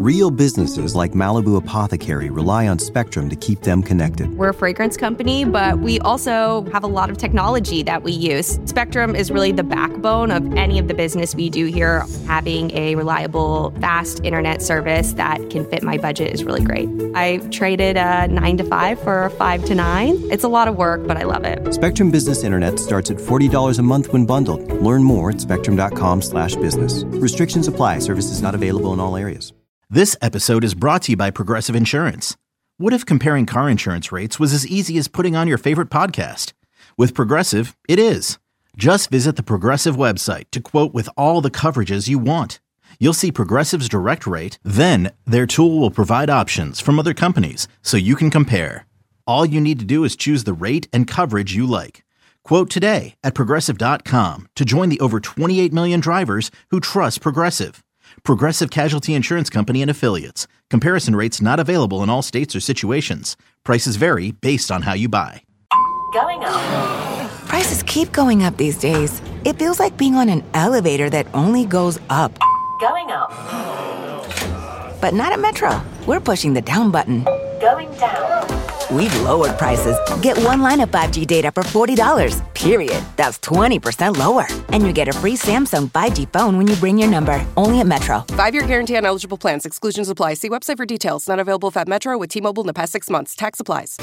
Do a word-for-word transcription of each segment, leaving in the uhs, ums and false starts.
Real businesses like Malibu Apothecary rely on Spectrum to keep them connected. We're a fragrance company, but we also have a lot of technology that we use. Spectrum is really the backbone of any of the business we do here. Having a reliable, fast internet service that can fit my budget is really great. I traded a nine to five for a five to nine. It's a lot of work, but I love it. Spectrum Business Internet starts at forty dollars a month when bundled. Learn more at spectrum.com slash business. Restrictions apply. Services not available in all areas. This episode is brought to you by Progressive Insurance. What if comparing car insurance rates was as easy as putting on your favorite podcast? With Progressive, it is. Just visit the Progressive website to quote with all the coverages you want. You'll see Progressive's direct rate, then their tool will provide options from other companies so you can compare. All you need to do is choose the rate and coverage you like. Quote today at progressive dot com to join the over twenty-eight million drivers who trust Progressive. Progressive Casualty Insurance Company and Affiliates. Comparison rates not available in all states or situations. Prices vary based on how you buy. Going up. Prices keep going up these days. It feels like being on an elevator that only goes up. Going up. But not at Metro. We're pushing the down button. Going down. We've lowered prices. Get one line of five G data for forty dollars, period. That's twenty percent lower. And you get a free Samsung five G phone when you bring your number. Only at Metro. Five-year guarantee on eligible plans. Exclusions apply. See website for details. Not available at Metro with T-Mobile in the past six months. Tax applies.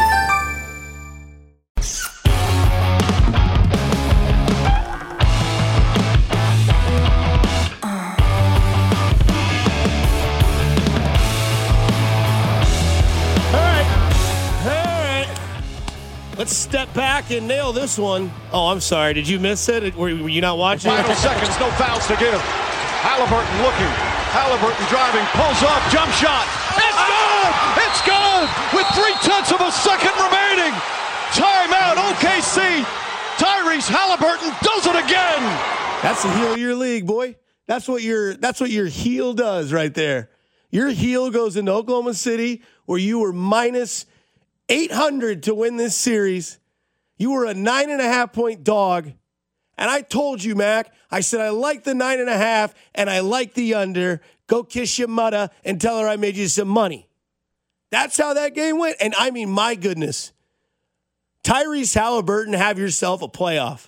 Let's step back and nail this one. Oh, I'm sorry. Did you miss it? Were, were you not watching? Final seconds, no fouls to give. Halliburton looking. Halliburton driving, pulls up, jump shot. It's good! It's good! With three-tenths of a second remaining. Timeout, O K C. Tyrese Halliburton does it again. That's the heel of your league, boy. That's what your that's what your heel does right there. Your heel goes into Oklahoma City where you were minus eight hundred to win this series. You were a nine and a half point dog. And I told you, Mac, I said, I like the nine and a half and I like the under. Go kiss your mother and tell her I made you some money. That's how that game went. And I mean, my goodness, Tyrese Halliburton, have yourself a playoff.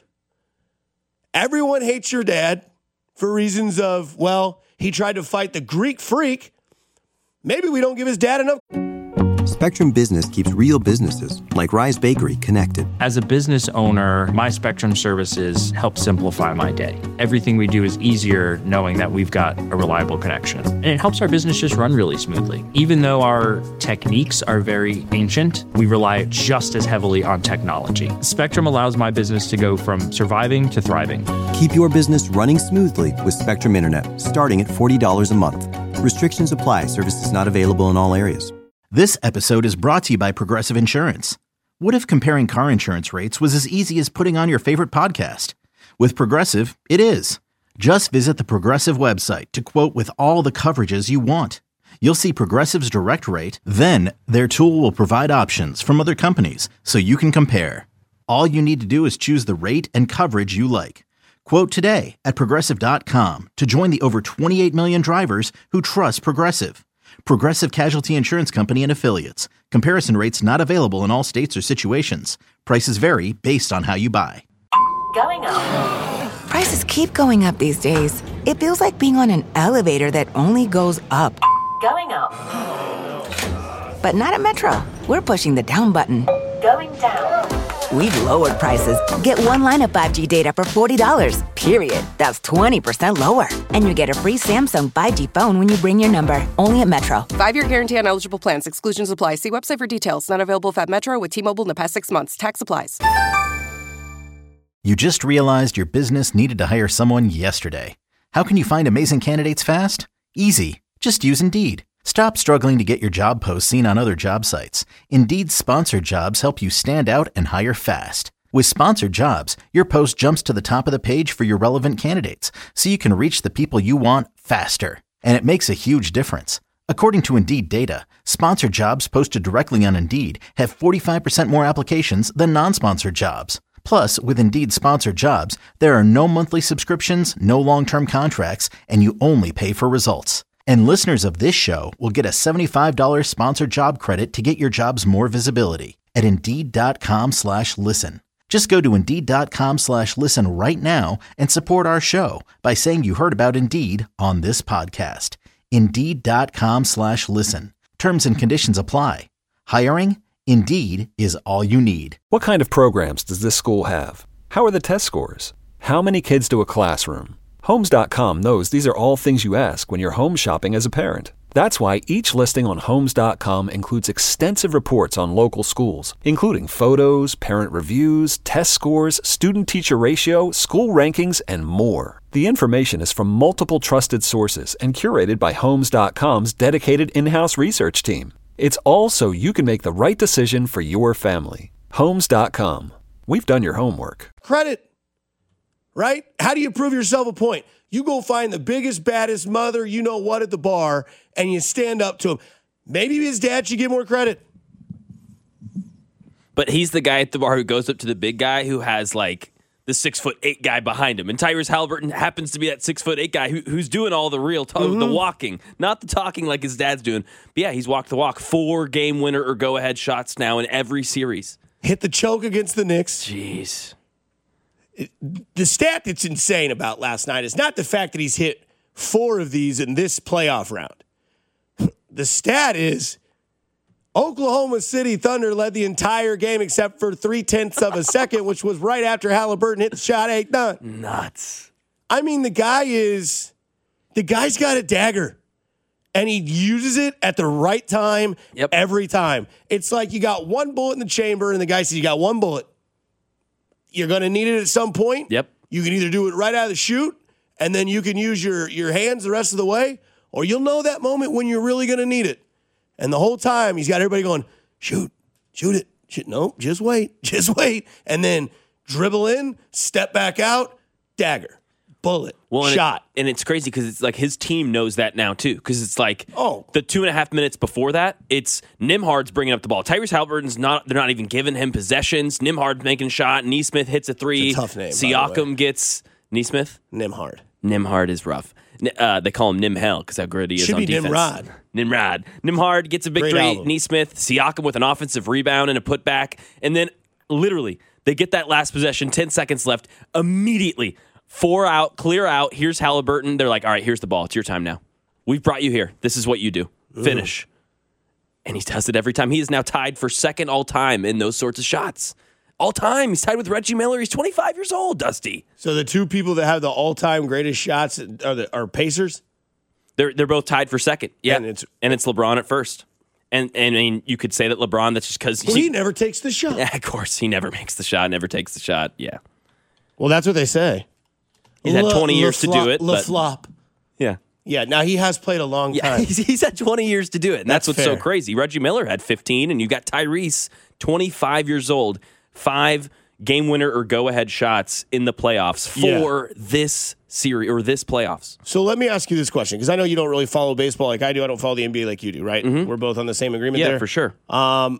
Everyone hates your dad for reasons of, well, he tried to fight the Greek freak. Maybe we don't give his dad enough. Spectrum Business keeps real businesses, like Rise Bakery, connected. As a business owner, my Spectrum services help simplify my day. Everything we do is easier knowing that we've got a reliable connection. And it helps our business just run really smoothly. Even though our techniques are very ancient, we rely just as heavily on technology. Spectrum allows my business to go from surviving to thriving. Keep your business running smoothly with Spectrum Internet, starting at forty dollars a month. Restrictions apply. Services not available in all areas. This episode is brought to you by Progressive Insurance. What if comparing car insurance rates was as easy as putting on your favorite podcast? With Progressive, it is. Just visit the Progressive website to quote with all the coverages you want. You'll see Progressive's direct rate, then their tool will provide options from other companies so you can compare. All you need to do is choose the rate and coverage you like. Quote today at progressive dot com to join the over twenty-eight million drivers who trust Progressive. Progressive Casualty Insurance Company and Affiliates. Comparison rates not available in all states or situations. Prices vary based on how you buy. Going up. Prices keep going up these days. It feels like being on an elevator that only goes up. Going up. But not at Metro. We're pushing the down button. Going down. We've lowered prices. Get one line of five G data for forty dollars, period. That's twenty percent lower. And you get a free Samsung five G phone when you bring your number. Only at Metro. Five-year guarantee on eligible plans. Exclusions apply. See website for details. Not available at Metro with T-Mobile in the past six months. Tax applies. You just realized your business needed to hire someone yesterday. How can you find amazing candidates fast? Easy. Just use Indeed. Stop struggling to get your job posts seen on other job sites. Indeed's sponsored jobs help you stand out and hire fast. With sponsored jobs, your post jumps to the top of the page for your relevant candidates, so you can reach the people you want faster. And it makes a huge difference. According to Indeed data, sponsored jobs posted directly on Indeed have forty-five percent more applications than non-sponsored jobs. Plus, with Indeed sponsored jobs, there are no monthly subscriptions, no long-term contracts, and you only pay for results. And listeners of this show will get a seventy-five dollars sponsored job credit to get your jobs more visibility at Indeed.com slash listen. Just go to Indeed.com slash listen right now and support our show by saying you heard about Indeed on this podcast. Indeed.com slash listen. Terms and conditions apply. Hiring? Indeed is all you need. What kind of programs does this school have? How are the test scores? How many kids do a classroom? Homes dot com knows these are all things you ask when you're home shopping as a parent. That's why each listing on Homes dot com includes extensive reports on local schools, including photos, parent reviews, test scores, student-teacher ratio, school rankings, and more. The information is from multiple trusted sources and curated by Homes dot com's dedicated in-house research team. It's all so you can make the right decision for your family. Homes dot com. We've done your homework. Credit, right? How do you prove yourself a point? You go find the biggest, baddest mother you know what at the bar, and you stand up to him. Maybe his dad should get more credit. But he's the guy at the bar who goes up to the big guy who has, like, the six foot eight guy behind him. And Tyrese Halliburton happens to be that six foot eight guy who, who's doing all the real, t- mm-hmm. the walking, not the talking like his dad's doing. But yeah, he's walked the walk. Four game winner or go ahead shots now in every series. Hit the choke against the Knicks. Jeez. It, the stat that's insane about last night is not the fact that he's hit four of these in this playoff round. The stat is Oklahoma City Thunder led the entire game except for three-tenths of a second, which was right after Halliburton hit the shot eight done. Nuts. I mean, the guy is, the guy's got a dagger, and he uses it at the right time yep. every time. It's like you got one bullet in the chamber, and the guy says, you got one bullet. You're going to need it at some point. Yep. You can either do it right out of the chute, and then you can use your, your hands the rest of the way, or you'll know that moment when you're really going to need it. And the whole time, he's got everybody going, shoot, shoot it. Shoot. No, just wait, just wait. And then dribble in, step back out, dagger, bullet, well, and shot. It, and it's crazy because it's like his team knows that now, too. Because it's like oh. the two and a half minutes before that, it's Nembhard's bringing up the ball. Tyrese Halliburton's not, they're not even giving him possessions. Nembhard's making a shot. Nesmith hits a three. It's a tough name. Siakam gets Nesmith. Nembhard. Nembhard is rough. Uh, they call him Nimhel because how gritty he is Should on be defense. Nimrod. Nimrod. Nembhard gets a big Great three. album. Nesmith, Siakam with an offensive rebound and a putback. And then literally they get that last possession, ten seconds left. Immediately, four out, clear out. Here's Halliburton. They're like, all right, here's the ball. It's your time now. We've brought you here. This is what you do. Finish. Ooh. And he does it every time. He is now tied for second all time in those sorts of shots. All time. He's tied with Reggie Miller. He's twenty-five years old, Dusty. So the two people that have the all-time greatest shots are, the, are Pacers? They're they're both tied for second. Yeah. And it's, and it's LeBron at first. And, and I mean, you could say that LeBron, that's just because well, he, he never takes the shot. Yeah, of course. He never makes the shot, never takes the shot. Yeah. Well, that's what they say. He's had twenty Le, years Le to do it. Le Flop. Yeah. Yeah, now he has played a long yeah, time. He's, he's had twenty years to do it. And that's, that's what's fair. so crazy. Reggie Miller had fifteen, and you got Tyrese, twenty-five years old, five game winner or go ahead shots in the playoffs for yeah. this series or this playoffs. So let me ask you this question, because I know you don't really follow baseball like I do. I don't follow the N B A like you do, right? Mm-hmm. We're both on the same agreement yeah, there. Yeah, for sure. Um,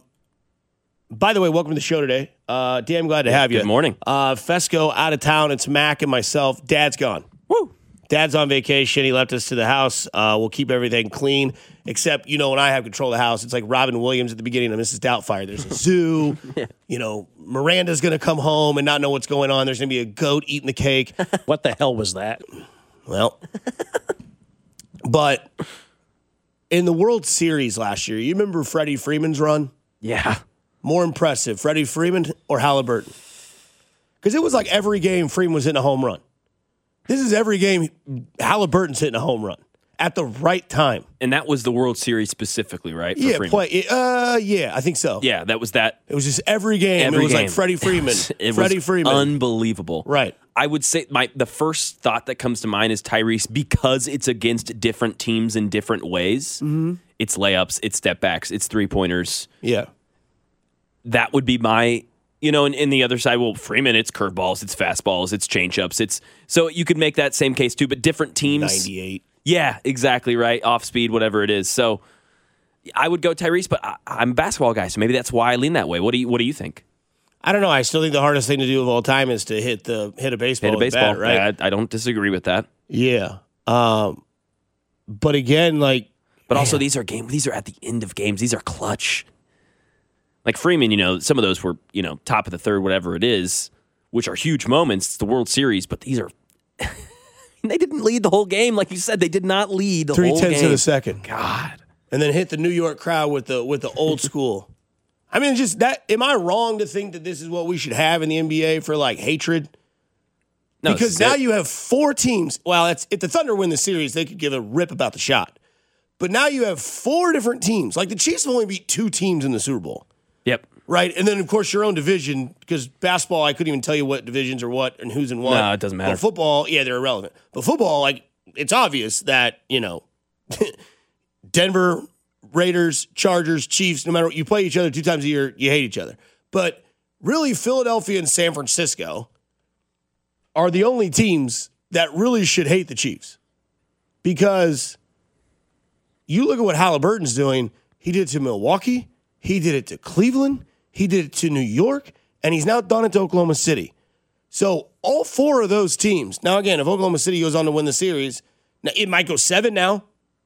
by the way, welcome to the show today. Uh, damn glad to have you. Good morning. Uh, Fesco out of town. It's Mac and myself. Dad's gone. Woo! Dad's on vacation. He left us to the house. Uh, we'll keep everything clean, except, you know, when I have control of the house, it's like Robin Williams at the beginning of Missus Doubtfire. There's a zoo. yeah. You know, Miranda's going to come home and not know what's going on. There's going to be a goat eating the cake. What the hell was that? Well, but in the World Series last year, you remember Freddie Freeman's run? Yeah. More impressive, Freddie Freeman or Halliburton? Because it was like every game Freeman was hitting a home run. This is every game Halliburton's hitting a home run at the right time. And that was the World Series specifically, right? For yeah, Freeman? play. Uh, yeah, I think so. Yeah, that was that. It was just every game. Every it was game. like Freddie Freeman. it Freddie was Freeman. Unbelievable. Right. I would say my the first thought that comes to mind is Tyrese, because it's against different teams in different ways. Mm-hmm. It's layups, it's step backs, it's three pointers. Yeah. That would be my, you know, and, and the other side, well, Freeman, it's curveballs, it's fastballs, it's changeups. It's so you could make that same case too, but different teams. ninety-eight Yeah, exactly right. Off speed, whatever it is. So I would go Tyrese, but I, I'm a basketball guy, so maybe that's why I lean that way. What do you What do you think? I don't know. I still think the hardest thing to do of all time is to hit the hit a baseball. Hit a baseball, bat, right? I, I don't disagree with that. Yeah. Um, But again, like, but also these are game. These are at the end of games. These are clutch. Like Freeman, you know, some of those were, you know, top of the third, whatever it is, which are huge moments. It's the World Series, but these are. They didn't lead the whole game, like you said. They did not lead the three whole game. tenths of a second. God, and then hit the New York crowd with the with the old school. I mean, just that. Am I wrong to think that this is what we should have in the N B A for like hatred? No, because now you have four teams. Well, that's, if the Thunder win the series, they could give a rip about the shot. But now you have four different teams. Like the Chiefs have only beat two teams in the Super Bowl. Yep. Right? And then, of course, your own division, because basketball, I couldn't even tell you what divisions are what and who's in what. No, it doesn't matter. But football, yeah, they're irrelevant. But football, like, it's obvious that, you know, Denver, Raiders, Chargers, Chiefs, no matter what, you play each other two times a year, you hate each other. But really, Philadelphia and San Francisco are the only teams that really should hate the Chiefs. Because you look at what Halliburton's doing, he did it to Milwaukee, he did it to Cleveland, he did it to New York, and he's now done it to Oklahoma City. So all four of those teams, now again, if Oklahoma City goes on to win the series, now it might go seven now.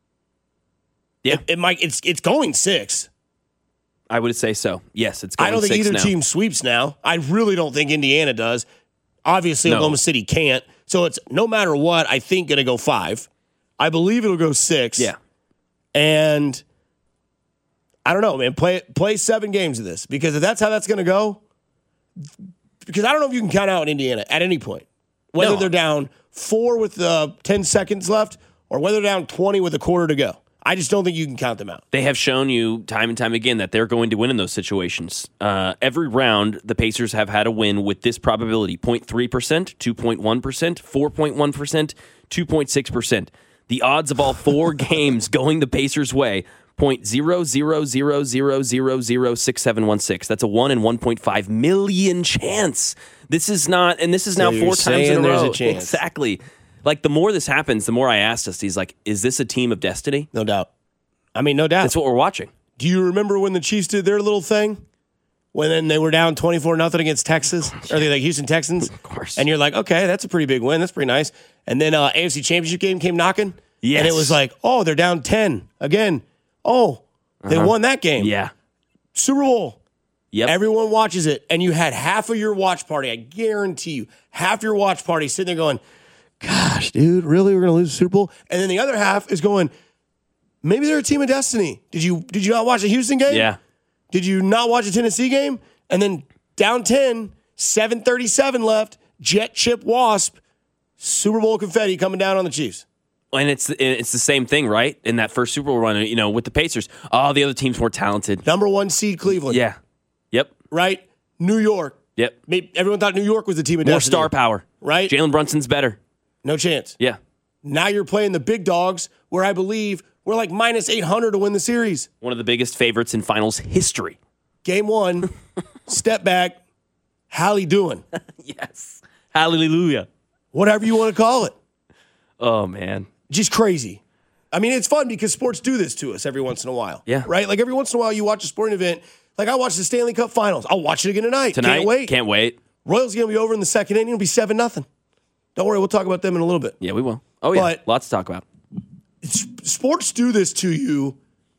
Yeah. It, it might it's it's going six. I would say so. Yes, it's going I don't think six either now. team sweeps now. I really don't think Indiana does. Obviously, No. Oklahoma City can't. So it's no matter what, I think going to go five. I believe it'll go six. Yeah. And I don't know, man. Play play seven games of this, because if that's how that's going to go, because I don't know if you can count out Indiana at any point, whether No. they're down four with uh, ten seconds left or whether they're down twenty with a quarter to go. I just don't think you can count them out. They have shown you time and time again that they're going to win in those situations. Uh, every round, the Pacers have had a win with this probability: zero point three percent, two point one percent, four point one percent, two point six percent. The odds of all four games going the Pacers' way: zero point zero zero zero zero zero zero six seven one six. That's a one in one point five million chance. This is not, and this is now So you're four times in a saying there's row. a chance. Exactly. Like, the more this happens, the more I asked us, he's like, is this a team of destiny? No doubt. I mean, no doubt. That's what we're watching. Do you remember when the Chiefs did their little thing? When then they were down twenty-four nothing against Texas? Or they like Houston Texans? Of course. And you're like, okay, that's a pretty big win. That's pretty nice. And then uh, A F C Championship game came knocking. Yes. And it was like, oh, they're down ten again. Oh, they Uh-huh. won that game. Yeah. Super Bowl. Yep. Everyone watches it. And you had half of your watch party, I guarantee you, half your watch party sitting there going, gosh, dude, really? We're going to lose the Super Bowl? And then the other half is going, maybe they're a team of destiny. Did you did you not watch the Houston game? Yeah. Did you not watch the Tennessee game? And then down ten, seven thirty-seven left, jet chip wasp, Super Bowl confetti coming down on the Chiefs. And it's it's the same thing, right? In that first Super Bowl run, you know, with the Pacers. Oh, the other team's more talented. Number one seed Cleveland. Yeah. Yep. Right? New York. Yep. Maybe everyone thought New York was the team of More destiny. star power. Right? Jalen Brunson's better. No chance. Yeah. Now you're playing the big dogs, where I believe we're like minus eight hundred to win the series. One of the biggest favorites in finals history. Game one, step back, Hallie doing. Yes. Hallelujah. Whatever you want to call it. Oh, man. Just crazy. I mean, it's fun because sports do this to us every once in a while. Yeah. Right? Like every once in a while you watch a sporting event. Like I watched the Stanley Cup Finals. I'll watch it again tonight. Tonight? Can't wait. Can't wait. Royals going to be over in the second inning. It'll be seven nothing. Don't worry. We'll talk about them in a little bit. Yeah, we will. Oh, yeah. But- Lots to talk about. It's, sports do this to you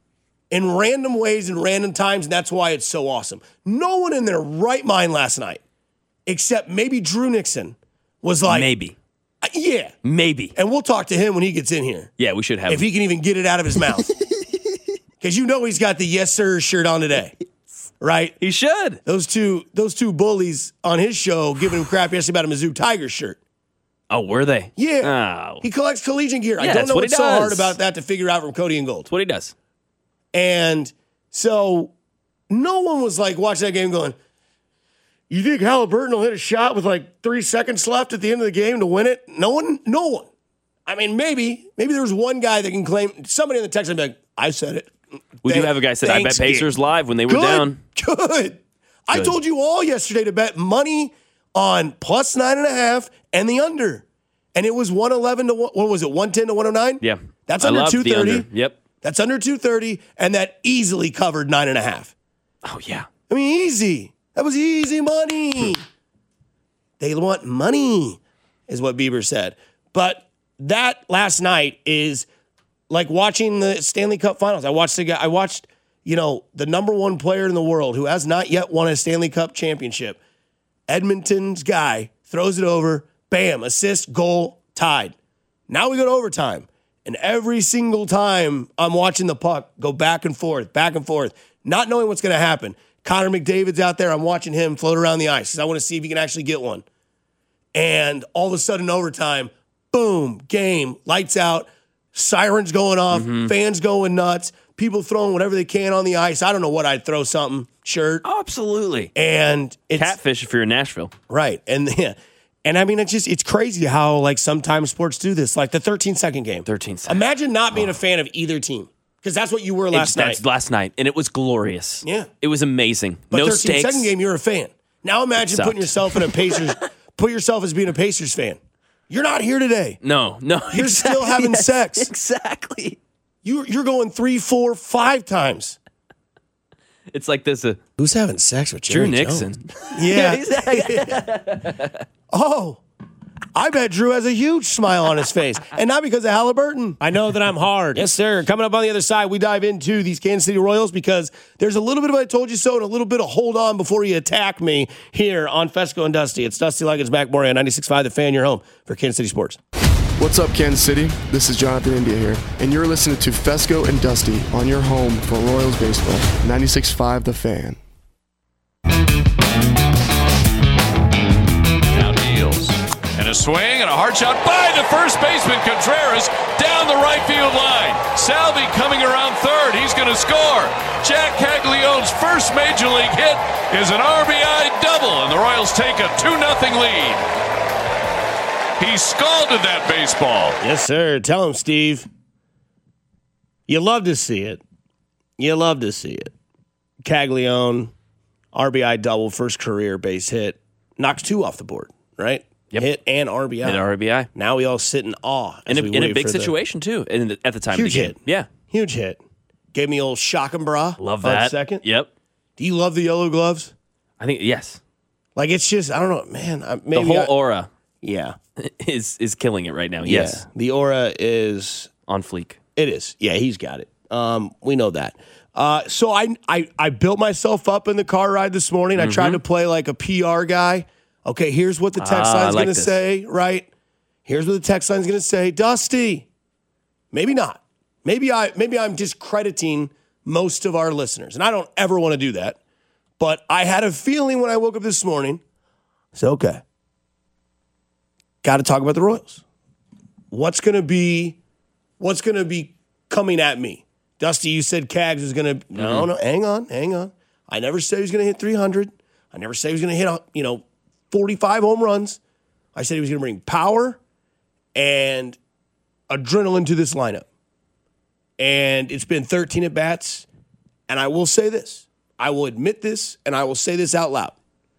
in random ways and random times, and that's why it's so awesome. No one in their right mind last night, except maybe Drew Nixon, was like, Maybe. uh, yeah. Maybe. And we'll talk to him when he gets in here, Yeah, we should have if him. he can even get it out of his mouth. Because you know he's got the yes sir shirt on today, right? He should. Those two, those two bullies on his show giving him crap yesterday about a Mizzou Tigers shirt. Oh, were they? Yeah. Oh. He collects collegiate gear. I Yeah, don't that's know what he what's so does. hard about that to figure out from Cody and Gold. That's what he does. And so no one was like watching that game going, you think Halliburton will hit a shot with like three seconds left at the end of the game to win it? No one, no one. I mean, maybe, maybe there was one guy that can claim, somebody in the text would be like, I said it. We Th- do have a guy said, I bet thanks, Pacers kid." live when they were Good, down. Good. I Good. told you all yesterday to bet money on plus nine and a half and the under. And it was one eleven to one, what was it, one ten to one oh nine? Yeah. That's I under love the two thirty. under. Yep. That's under two thirty, and that easily covered nine and a half. Oh, yeah. I mean, easy. That was easy money. They want money, is what Bieber said. But that last night is like watching the Stanley Cup Finals. I watched the guy. I watched, you know, the number one player in the world who has not yet won a Stanley Cup championship. Edmonton's guy throws it over, bam, assist, goal, tied. Now we go to overtime. And every single time I'm watching the puck go back and forth, back and forth, not knowing what's going to happen. Connor McDavid's out there. I'm watching him float around the ice because I want to see if he can actually get one. And all of a sudden, overtime, boom, game, lights out, sirens going off, mm-hmm. fans going nuts, people throwing whatever they can on the ice. I don't know what I'd throw, something, shirt. Oh, absolutely. And it's catfish if you're in Nashville. Right. And yeah. And I mean, it's just, it's crazy how like sometimes sports do this, like the thirteen second game. thirteen seconds. Imagine not being oh. a fan of either team. Because that's what you were last it's, night. That's last night, and it was glorious. Yeah. It was amazing. But no thirteen stakes. second game, you're a fan. Now imagine putting yourself in a Pacers, put yourself as being a Pacers fan. You're not here today. No, no. You're exactly, still having yes, sex. Exactly. You, you're going three, four, five times. It's like this. Uh, Who's having sex with Jerry Drew Nixon? Jones? Yeah. Oh. I bet Drew has a huge smile on his face, and not because of Halliburton. I know that I'm hard. Yes, sir. Coming up on the other side, we dive into these Kansas City Royals because there's a little bit of I told you so and a little bit of hold on before you attack me here on Fesco and Dusty. It's Dusty Like It's Mac Murray on ninety-six point five The Fan, your home for Kansas City Sports. What's up, Kansas City? This is Jonathan India here, and you're listening to Fesco and Dusty on your home for Royals baseball, ninety-six point five The Fan. Now deals. And a swing and a hard shot by the first baseman, Contreras, down the right field line. Salvi coming around third. He's going to score. Jack Caglianone's first major league hit is an R B I double, and the Royals take a two nothing lead. He scalded that baseball. Yes, sir. Tell him, Steve. You love to see it. You love to see it. Caglianone, R B I double, first career base hit. Knocks two off the board, right? Yep. Hit and R B I. Hit R B I. Now we all sit in awe. In a, in a big situation, the, too, in the, at the time huge of the game. Hit. Yeah. Huge hit. Gave me the old shock and bra. Love that. Second. Yep. Do you love the yellow gloves? I think, yes. Like, it's just, I don't know, man. I, maybe the whole I, aura yeah, is is killing it right now. Yeah. Yes. The aura is... on fleek. It is. Yeah, he's got it. Um, we know that. Uh, so I, I I built myself up in the car ride this morning. Mm-hmm. I tried to play like a P R guy. Okay, here's what the text ah, line's like going to say, right? Here's what the text line's going to say. Dusty. Maybe not. Maybe, I, maybe I'm discrediting most of our listeners, and I don't ever want to do that. But I had a feeling when I woke up this morning, I said, okay, got to talk about the Royals. What's going to be, what's going to be coming at me? Dusty, you said Cags is going to, no, mm-hmm. no, hang on, hang on. I never said he was going to hit three hundred. I never said he was going to hit, you know, forty-five home runs. I said he was going to bring power and adrenaline to this lineup. And it's been thirteen at-bats. And I will say this. I will admit this, and I will say this out loud.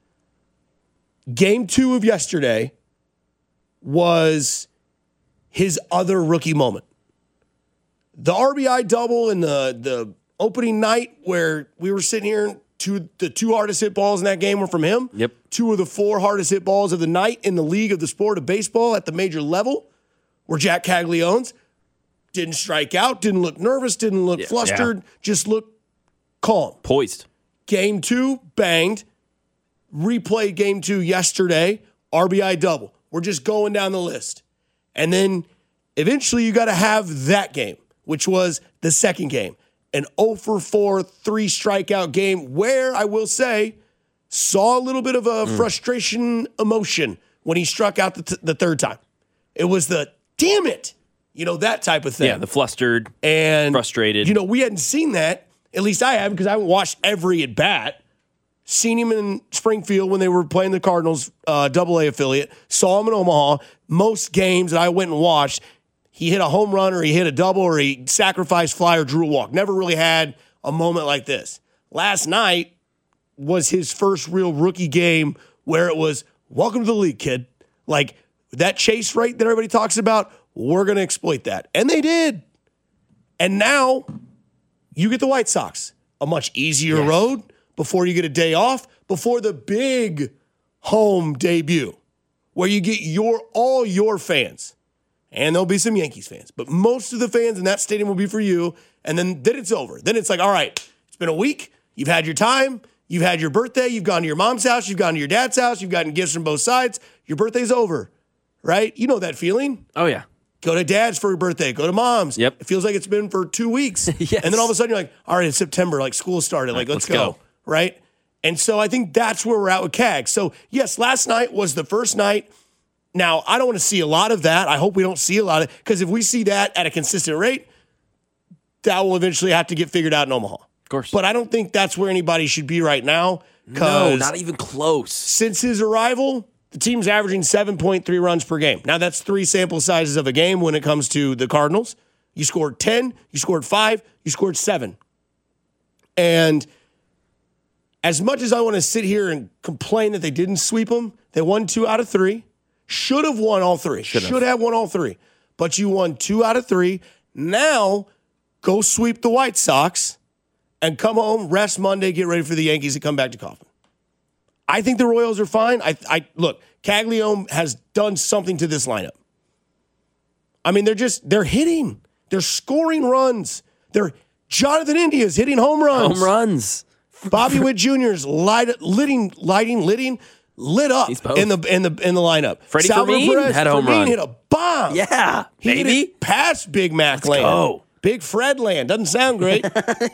Game two of yesterday was his other rookie moment. The R B I double in the, the opening night where we were sitting here, two, the two hardest hit balls in that game were from him. Yep. Two of the four hardest hit balls of the night in the league of the sport of baseball at the major level were Jack Caglianone's. Didn't strike out, didn't look nervous, didn't look yeah, flustered, yeah. just looked calm. Poised. Game two, banged. Replayed game two yesterday, R B I double. We're just going down the list. And then eventually you got to have that game, which was the second game. An oh for four, three strikeout game where, I will say, saw a little bit of a mm. frustration emotion when he struck out the, t- the third time. It was the, damn it, you know, that type of thing. Yeah, the flustered, and frustrated. You know, we hadn't seen that. At least I haven't, because I haven't watched every at-bat. Seen him in Springfield when they were playing the Cardinals uh, double A affiliate. Saw him in Omaha. Most games that I went and watched, he hit a home run or he hit a double or he sacrificed fly or drew a walk. Never really had a moment like this. Last night was his first real rookie game where it was, welcome to the league, kid. Like, that chase rate that everybody talks about, we're going to exploit that. And they did. And now you get the White Sox. A much easier yes. road before you get a day off, before the big home debut where you get your all your fans. and there'll be some Yankees fans. But most of the fans in that stadium will be for you, and then, then it's over. Then it's like, all right, it's been a week. You've had your time. You've had your birthday. You've gone to your mom's house. You've gone to your dad's house. You've gotten gifts from both sides. Your birthday's over, right? You know that feeling. Oh, yeah. Go to dad's for your birthday. Go to mom's. Yep. It feels like it's been for two weeks. Yes. And then all of a sudden you're like, all right, it's September. Like school started. Like, let's, let's go. go. Right? And so I think that's where we're at with C A G. So, yes, last night was the first night. Now, I don't want to see a lot of that. I hope we don't see a lot of it. Because if we see that at a consistent rate, that will eventually have to get figured out in Omaha. Of course. But I don't think that's where anybody should be right now. No, not even close. Since his arrival, the team's averaging seven point three runs per game. Now, that's three sample sizes of a game when it comes to the Cardinals. You scored ten, you scored five, you scored seven. And as much as I want to sit here and complain that they didn't sweep them, they won two out of three. Should have won all three. Should have. Should have won all three. But you won two out of three. Now, go sweep the White Sox and come home, rest Monday, get ready for the Yankees to come back to Kauffman. I think the Royals are fine. I, I look, Caglione has done something to this lineup. I mean, they're just, they're hitting. They're scoring runs. They're, Jonathan India's hitting home runs. Home runs. Bobby Witt Junior's light, lighting, lighting, lighting, lit up in the in the in the lineup. Freddie Salvador Fermin Perez, had a home Fermin run. hit a bomb. Yeah, he baby. hit it past Big Mac Let's land. go. Big Fred land. Doesn't sound great.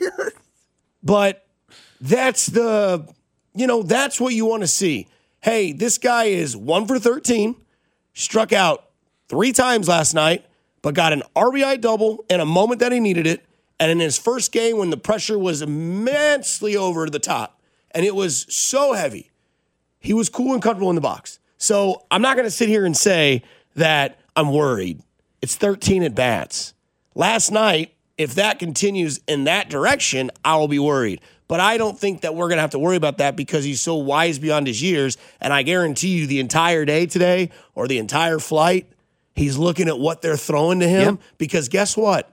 But that's the, you know, that's what you want to see. Hey, this guy is one for thirteen, struck out three times last night, but got an R B I double in a moment that he needed it. And in his first game, when the pressure was immensely over the top, and it was so heavy, he was cool and comfortable in the box. So I'm not going to sit here and say that I'm worried. It's thirteen at bats. Last night, if that continues in that direction, I will be worried. But I don't think that we're going to have to worry about that because he's so wise beyond his years. And I guarantee you the entire day today or the entire flight, he's looking at what they're throwing to him. Yep. Because guess what?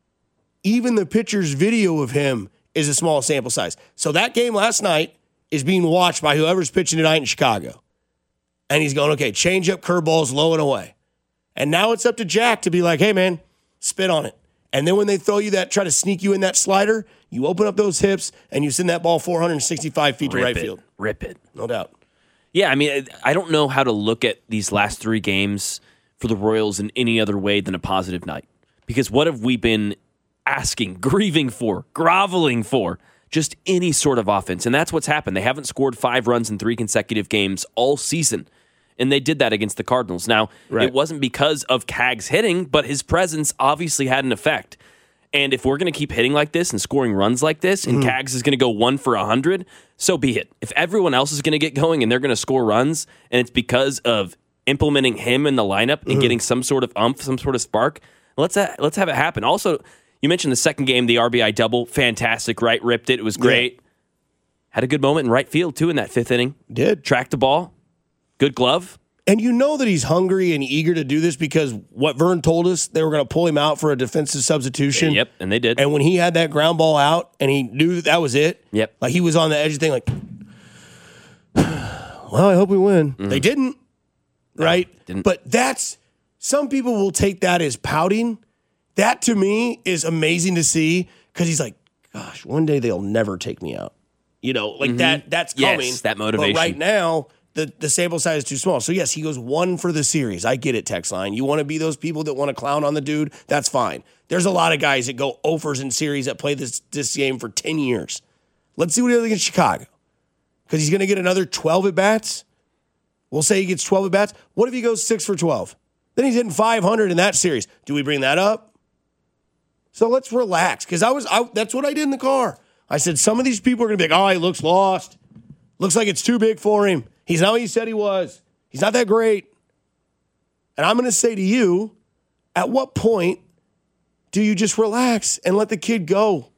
Even the pitcher's video of him is a small sample size. So that game last night is being watched by whoever's pitching tonight in Chicago. And he's going, okay, change up curveballs low and away. And now it's up to Jack to be like, hey, man, spit on it. And then when they throw you that, try to sneak you in that slider, you open up those hips and you send that ball four hundred sixty-five feet to Rip right it. field. Rip it. No doubt. Yeah, I mean, I don't know how to look at these last three games for the Royals in any other way than a positive night. Because what have we been asking, grieving for, groveling for? Just any sort of offense. And that's what's happened. They haven't scored five runs in three consecutive games all season. And they did that against the Cardinals. Now, right. It wasn't because of C A G's hitting, but his presence obviously had an effect. And if we're going to keep hitting like this and scoring runs like this, and mm. C A G's is going to go one for one hundred, so be it. If everyone else is going to get going and they're going to score runs, and it's because of implementing him in the lineup and mm. getting some sort of umph, some sort of spark, let's ha- let's have it happen. Also, you mentioned the second game, the R B I double. Fantastic, right? Ripped it. It was great. Yeah. Had a good moment in right field, too, in that fifth inning. Did. Tracked the ball. Good glove. And you know that he's hungry and eager to do this because what Vern told us, they were going to pull him out for a defensive substitution. Yep, and they did. And when he had that ground ball out and he knew that, that was it, yep, like he was on the edge of the thing like, well, I hope we win. Mm-hmm. They didn't, right? No, didn't. But that's, some people will take that as pouting. That to me is amazing to see because he's like, gosh, one day they'll never take me out. You know, like mm-hmm. that, that's coming. Yes, that motivation. But right now, the, the sample size is too small. So yes, he goes one for the series. I get it, text line. You want to be those people that want to clown on the dude? That's fine. There's a lot of guys that go overs in series that play this, this game for ten years. Let's see what he does against Chicago. Because he's going to get another twelve at-bats. We'll say he gets twelve at-bats. What if he goes six for twelve? Then he's hitting five hundred in that series. Do we bring that up? So let's relax. Because I was, I, that's what I did in the car. I said, some of these people are going to be like, oh, he looks lost. Looks like it's too big for him. He's not what he said he was. He's not that great. And I'm going to say to you, at what point do you just relax and let the kid go?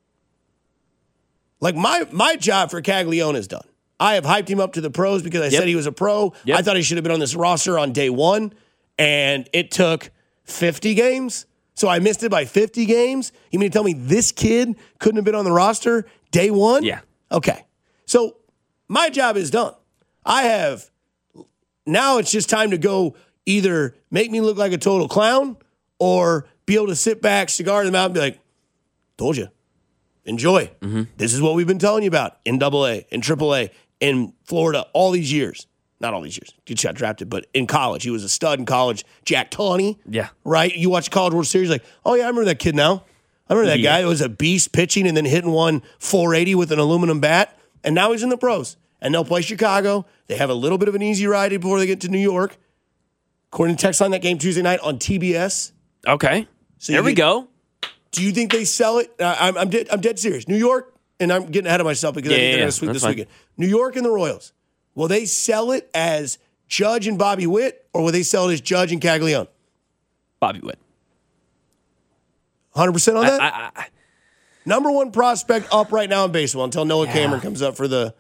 Like my my job for Caglione is done. I have hyped him up to the pros because I yep. said he was a pro. Yep. I thought he should have been on this roster on day one. And it took fifty games. So I missed it by fifty games. You mean to tell me this kid couldn't have been on the roster day one? Yeah. Okay. So my job is done. I have, now it's just time to go either make me look like a total clown or be able to sit back, cigar in the mouth, and be like, told you. Enjoy. Mm-hmm. This is what we've been telling you about in double A, in triple A, in Florida, all these years. Not all these years. He just got drafted, but in college. He was a stud in college. Jack Tawney. Yeah. Right? You watch College World Series, like, oh, yeah, I remember that kid now. I remember that Yeah. guy that was a beast pitching and then hitting one four eighty with an aluminum bat. And now he's in the pros. And they'll play Chicago. They have a little bit of an easy ride before they get to New York. According to text line, that game Tuesday night on T B S. Okay. So there we think, go. Do you think they sell it? Uh, I'm, I'm, dead, I'm dead serious. New York, and I'm getting ahead of myself because Yeah, I think yeah, they're yeah. going to sweep That's this fine. weekend. New York and the Royals. Will they sell it as Judge and Bobby Witt, or will they sell it as Judge and Caglione? Bobby Witt. one hundred percent on that? I, I, I, Number one prospect up right now in baseball until Noah Yeah. Cameron comes up for the...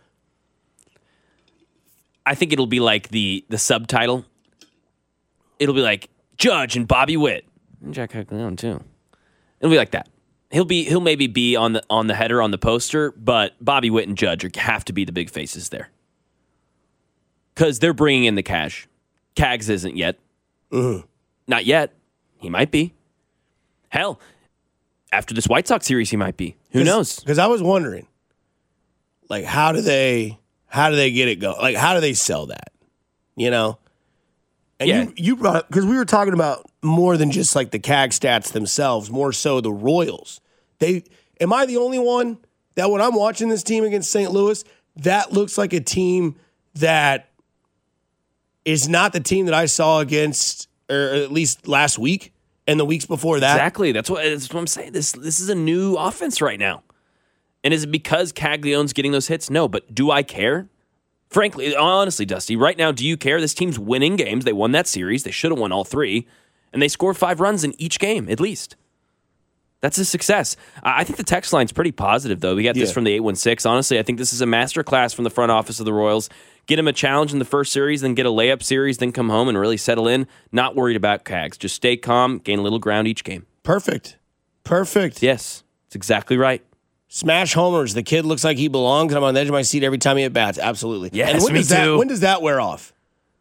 I think it'll be like the the subtitle. It'll be like Judge and Bobby Witt and Jack Caglione too. It'll be like that. He'll be he'll maybe be on the on the header on the poster, but Bobby Witt and Judge are, have to be the big faces there because they're bringing in the cash. Cags isn't yet. Mm-hmm. Not yet. He might be. Hell, after this White Sox series, he might be. Who knows? Because I was wondering, like, how do they how do they get it going? Like, how do they sell that? You know? And Yeah. you, you brought up, because we were talking about more than just like the C A G stats themselves, more so the Royals. They am I the only one that when I'm watching this team against Saint Louis, that looks like a team that is not the team that I saw against, or at least last week and the weeks before that. Exactly. That's what, that's what I'm saying. This this is a new offense right now. And is it because Caglione's getting those hits? No, but do I care? Frankly, honestly, Dusty, right now, do you care? This team's winning games. They won that series. They should have won all three. And they scored five runs in each game, at least. That's a success. I think the text line's pretty positive, though. We got this Yeah. from the eight one six. Honestly, I think this is a masterclass from the front office of the Royals. Get them a challenge in the first series, then get a layup series, then come home and really settle in. Not worried about Cags. Just stay calm, gain a little ground each game. Perfect. Perfect. Yes, it's exactly right. Smash homers. The kid looks like he belongs. I'm on the edge of my seat every time he at bats. Absolutely. Yes, and when me does that, too. when does that wear off?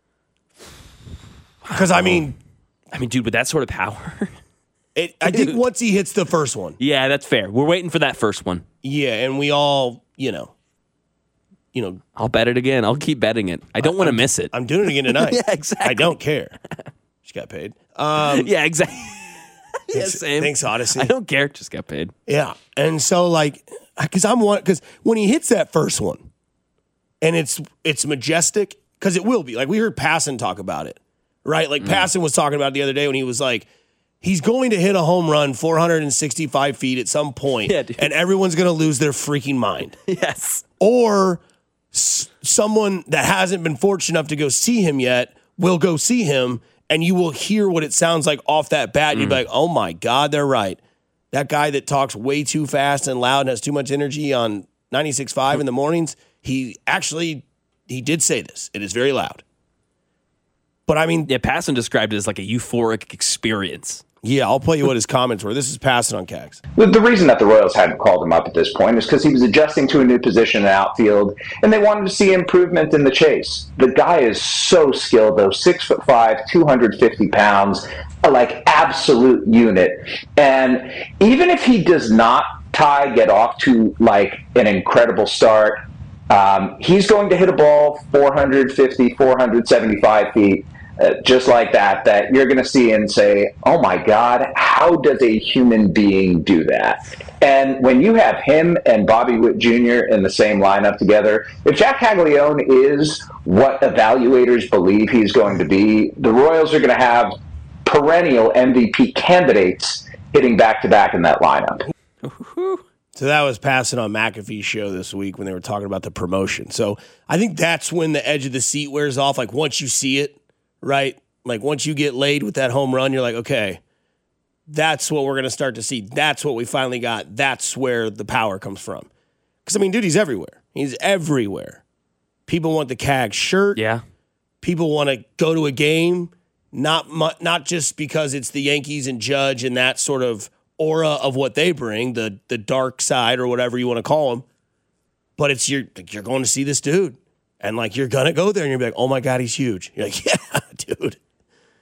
Because I mean, I mean, dude, with that sort of power. it. I think Dude. once he hits the first one. Yeah, that's fair. We're waiting for that first one. Yeah, and we all, you know, you know, I'll bet it again. I'll keep betting it. I don't want to miss it. I'm doing it again tonight. Yeah, exactly. I don't care. Just got paid. Um, yeah, exactly. yeah, thanks, same. thanks, Odyssey. I don't care. Just got paid. Yeah, and so like, because I'm one, because when he hits that first one, and it's it's majestic, because it will be. Like we heard Passan talk about it, right? Like Mm. Passan was talking about it the other day when he was like, he's going to hit a home run four hundred sixty-five feet at some point, Yeah, dude. and everyone's going to lose their freaking mind. Yes. Or s- someone that hasn't been fortunate enough to go see him yet will go see him, and you will hear what it sounds like off that bat, and you'd be like, oh my God, they're right. That guy that talks way too fast and loud and has too much energy on ninety-six point five in the mornings, he actually, he did say this. It is very loud. But I mean, Yeah, Passan described it as like a euphoric experience. yeah, I'll play you what his comments were. This is passing on Cags. The, the reason that the Royals hadn't called him up at this point is because he was adjusting to a new position in outfield, and they wanted to see improvement in the chase. The guy is so skilled, though, six foot five, two hundred fifty pounds, a, like absolute unit. And even if he does not, Ty, get off to like an incredible start, um, he's going to hit a ball four hundred fifty, four hundred seventy-five feet. Uh, just like that, that you're going to see and say, oh my God, how does a human being do that? And when you have him and Bobby Witt Junior in the same lineup together, if Jack Caglione is what evaluators believe he's going to be, the Royals are going to have perennial M V P candidates hitting back-to-back in that lineup. So that was passing on McAfee's show this week when they were talking about the promotion. So I think that's when the edge of the seat wears off. Like once you see it, right? Like once you get laid with that home run, you're like, okay, that's what we're going to start to see. That's what we finally got. That's where the power comes from. Because, I mean, dude, he's everywhere. He's everywhere. People want the C A G shirt. Yeah. People want to go to a game, not mu- not just because it's the Yankees and Judge and that sort of aura of what they bring, the the dark side or whatever you want to call them, but it's you're, you're going to see this dude. And, like, you're going to go there and you're like, oh, my God, he's huge. You're like, yeah, dude.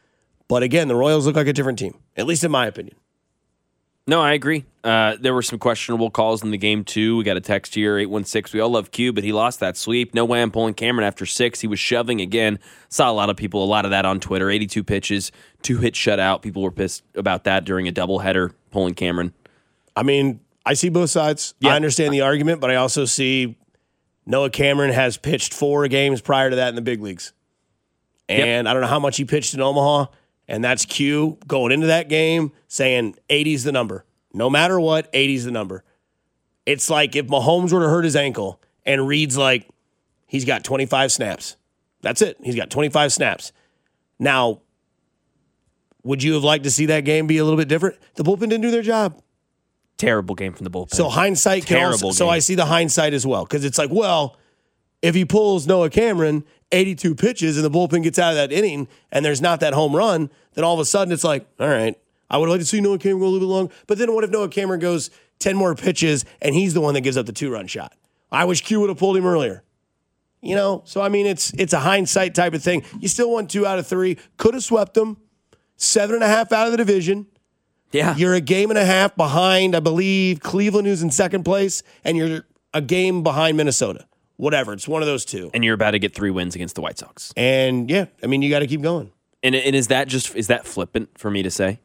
But again, the Royals look like a different team, at least in my opinion. No, I agree. Uh, there were some questionable calls in the game, too. We got a text here, eight one six. We all love Q, but he lost that sweep. No way I'm pulling Cameron after six. He was shoving again. Saw a lot of people, a lot of that on Twitter. eighty-two pitches, two-hit shutout. People were pissed about that during a doubleheader, pulling Cameron. I mean, I see both sides. Yep. I understand the argument, but I also see Noah Cameron has pitched four games prior to that in the big leagues. And yep. I don't know how much he pitched in Omaha. And that's Q going into that game saying eighty's the number. No matter what, eighty's the number. It's like if Mahomes were to hurt his ankle and Reed's like, he's got twenty-five snaps. That's it. He's got twenty-five snaps. Now, would you have liked to see that game be a little bit different? The bullpen didn't do their job. Terrible game from the bullpen. So hindsight can Terrible also, game. So I see the hindsight as well. Because it's like, well, if he pulls Noah Cameron eighty-two pitches and the bullpen gets out of that inning and there's not that home run, then all of a sudden it's like, all right, I would like to see Noah Cameron go a little bit long. But then what if Noah Cameron goes ten more pitches and he's the one that gives up the two-run shot? I wish Q would have pulled him earlier. You know, so I mean, it's it's a hindsight type of thing. You still won two out of three. Could have swept them. Seven and a half out of the division. Yeah. You're a game and a half behind, I believe, Cleveland, who's in second place, and you're a game behind Minnesota. Whatever. It's one of those two. And you're about to get three wins against the White Sox. And yeah, I mean, you got to keep going. And, and is that just, is that flippant for me to say?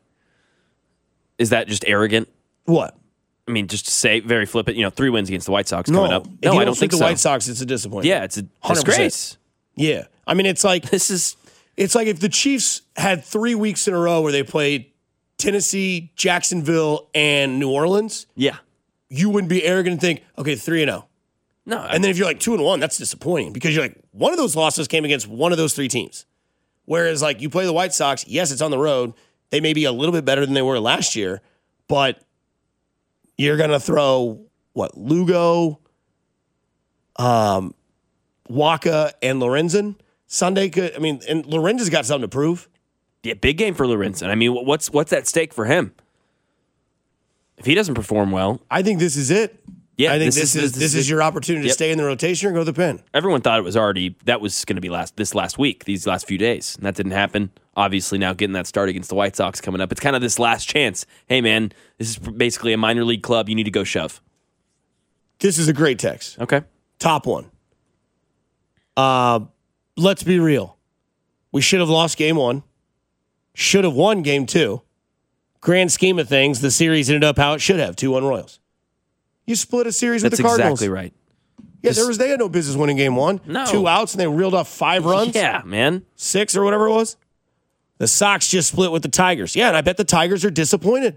Is that just arrogant? What? I mean, just to say very flippant, you know, three wins against the White Sox no, coming up. No, I don't don't think the so. White Sox, it's a disappointment. Yeah, it's a one hundred percent. disgrace. Yeah. I mean, it's like, this is, it's like if the Chiefs had three weeks in a row where they played Tennessee, Jacksonville, and New Orleans. Yeah. You wouldn't be arrogant and think, okay, three and oh. No. And then if you're like two and one, that's disappointing because you're like, one of those losses came against one of those three teams. Whereas like you play the White Sox, yes, it's on the road. They may be a little bit better than they were last year, but you're going to throw what? Lugo, um, Waka, and Lorenzen. Sunday could, I mean, and Lorenzen's got something to prove. Yeah, big game for Lorenzen. I mean, what's what's at stake for him? If he doesn't perform well, I think this is it. Yeah, I think this, this, is is this, this is your opportunity yep. to stay in the rotation or go to the pen. Everyone thought it was already that was going to be last this last week, these last few days, and that didn't happen. Obviously, now getting that start against the White Sox coming up, it's kind of this last chance. Hey, man, this is basically a minor league club. You need to go shove. This is a great text. Okay, top one. Uh, let's be real. We should have lost game one. Should have won game two. Grand scheme of things, the series ended up how it should have, two one Royals. You split a series That's with the Cardinals. That's exactly right. Yeah, Just, there was they had no business winning game one. No. Two outs, and they reeled off five runs. Yeah, man. Six or whatever it was. The Sox just split with the Tigers. Yeah, and I bet the Tigers are disappointed.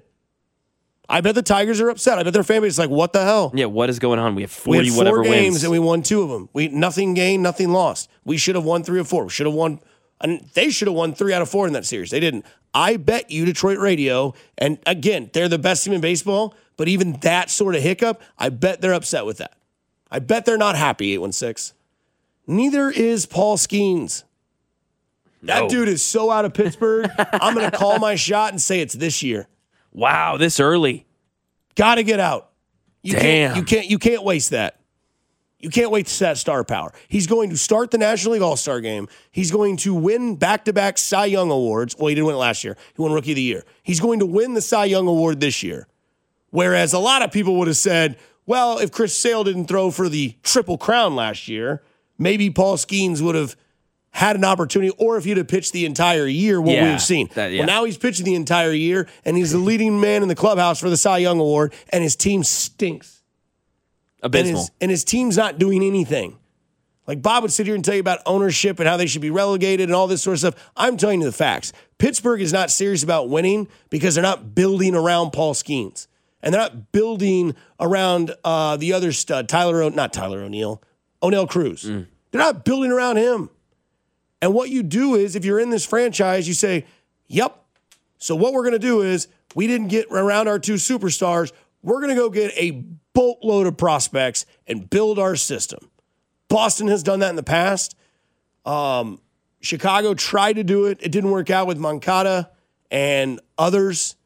I bet the Tigers are upset. I bet their fan base is like, what the hell? Yeah, what is going on? We have forty we had four whatever games wins. and we won two of them. We nothing gained, nothing lost. We should have won three or four. We should have won, and they should have won three out of four in that series. They didn't. I bet you Detroit radio, and again, they're the best team in baseball, but even that sort of hiccup, I bet they're upset with that. I bet they're not happy, eight one six. Neither is Paul Skeens. That No. dude is so out of Pittsburgh. I'm going to call my shot and say it's this year. Wow, this early. Got to get out. You Damn. Can't, you can't. You can't waste that. You can't waste that star power. He's going to start the National League All-Star game. He's going to win back-to-back Cy Young awards. Well, he didn't win it last year. He won Rookie of the Year. He's going to win the Cy Young award this year. Whereas a lot of people would have said, well, if Chris Sale didn't throw for the Triple Crown last year, maybe Paul Skeens would have had an opportunity, or if he'd have pitched the entire year, what Yeah, we've seen. that- yeah. Well, now he's pitching the entire year, and he's the leading man in the clubhouse for the Cy Young award, and his team stinks. Abysmal. And his, and his team's not doing anything. Like Bob would sit here and tell you about ownership and how they should be relegated and all this sort of stuff. I'm telling you the facts. Pittsburgh is not serious about winning because they're not building around Paul Skeens. And they're not building around uh, the other stud, Tyler, o- not Tyler O'Neill, O'Neill Cruz. Mm. They're not building around him. And what you do is, if you're in this franchise, you say, yep. So what we're going to do is, we didn't get around our two superstars. We're going to go get a boatload of prospects and build our system. Boston has done that in the past. Um, Chicago tried to do it. It didn't work out with Moncada and others.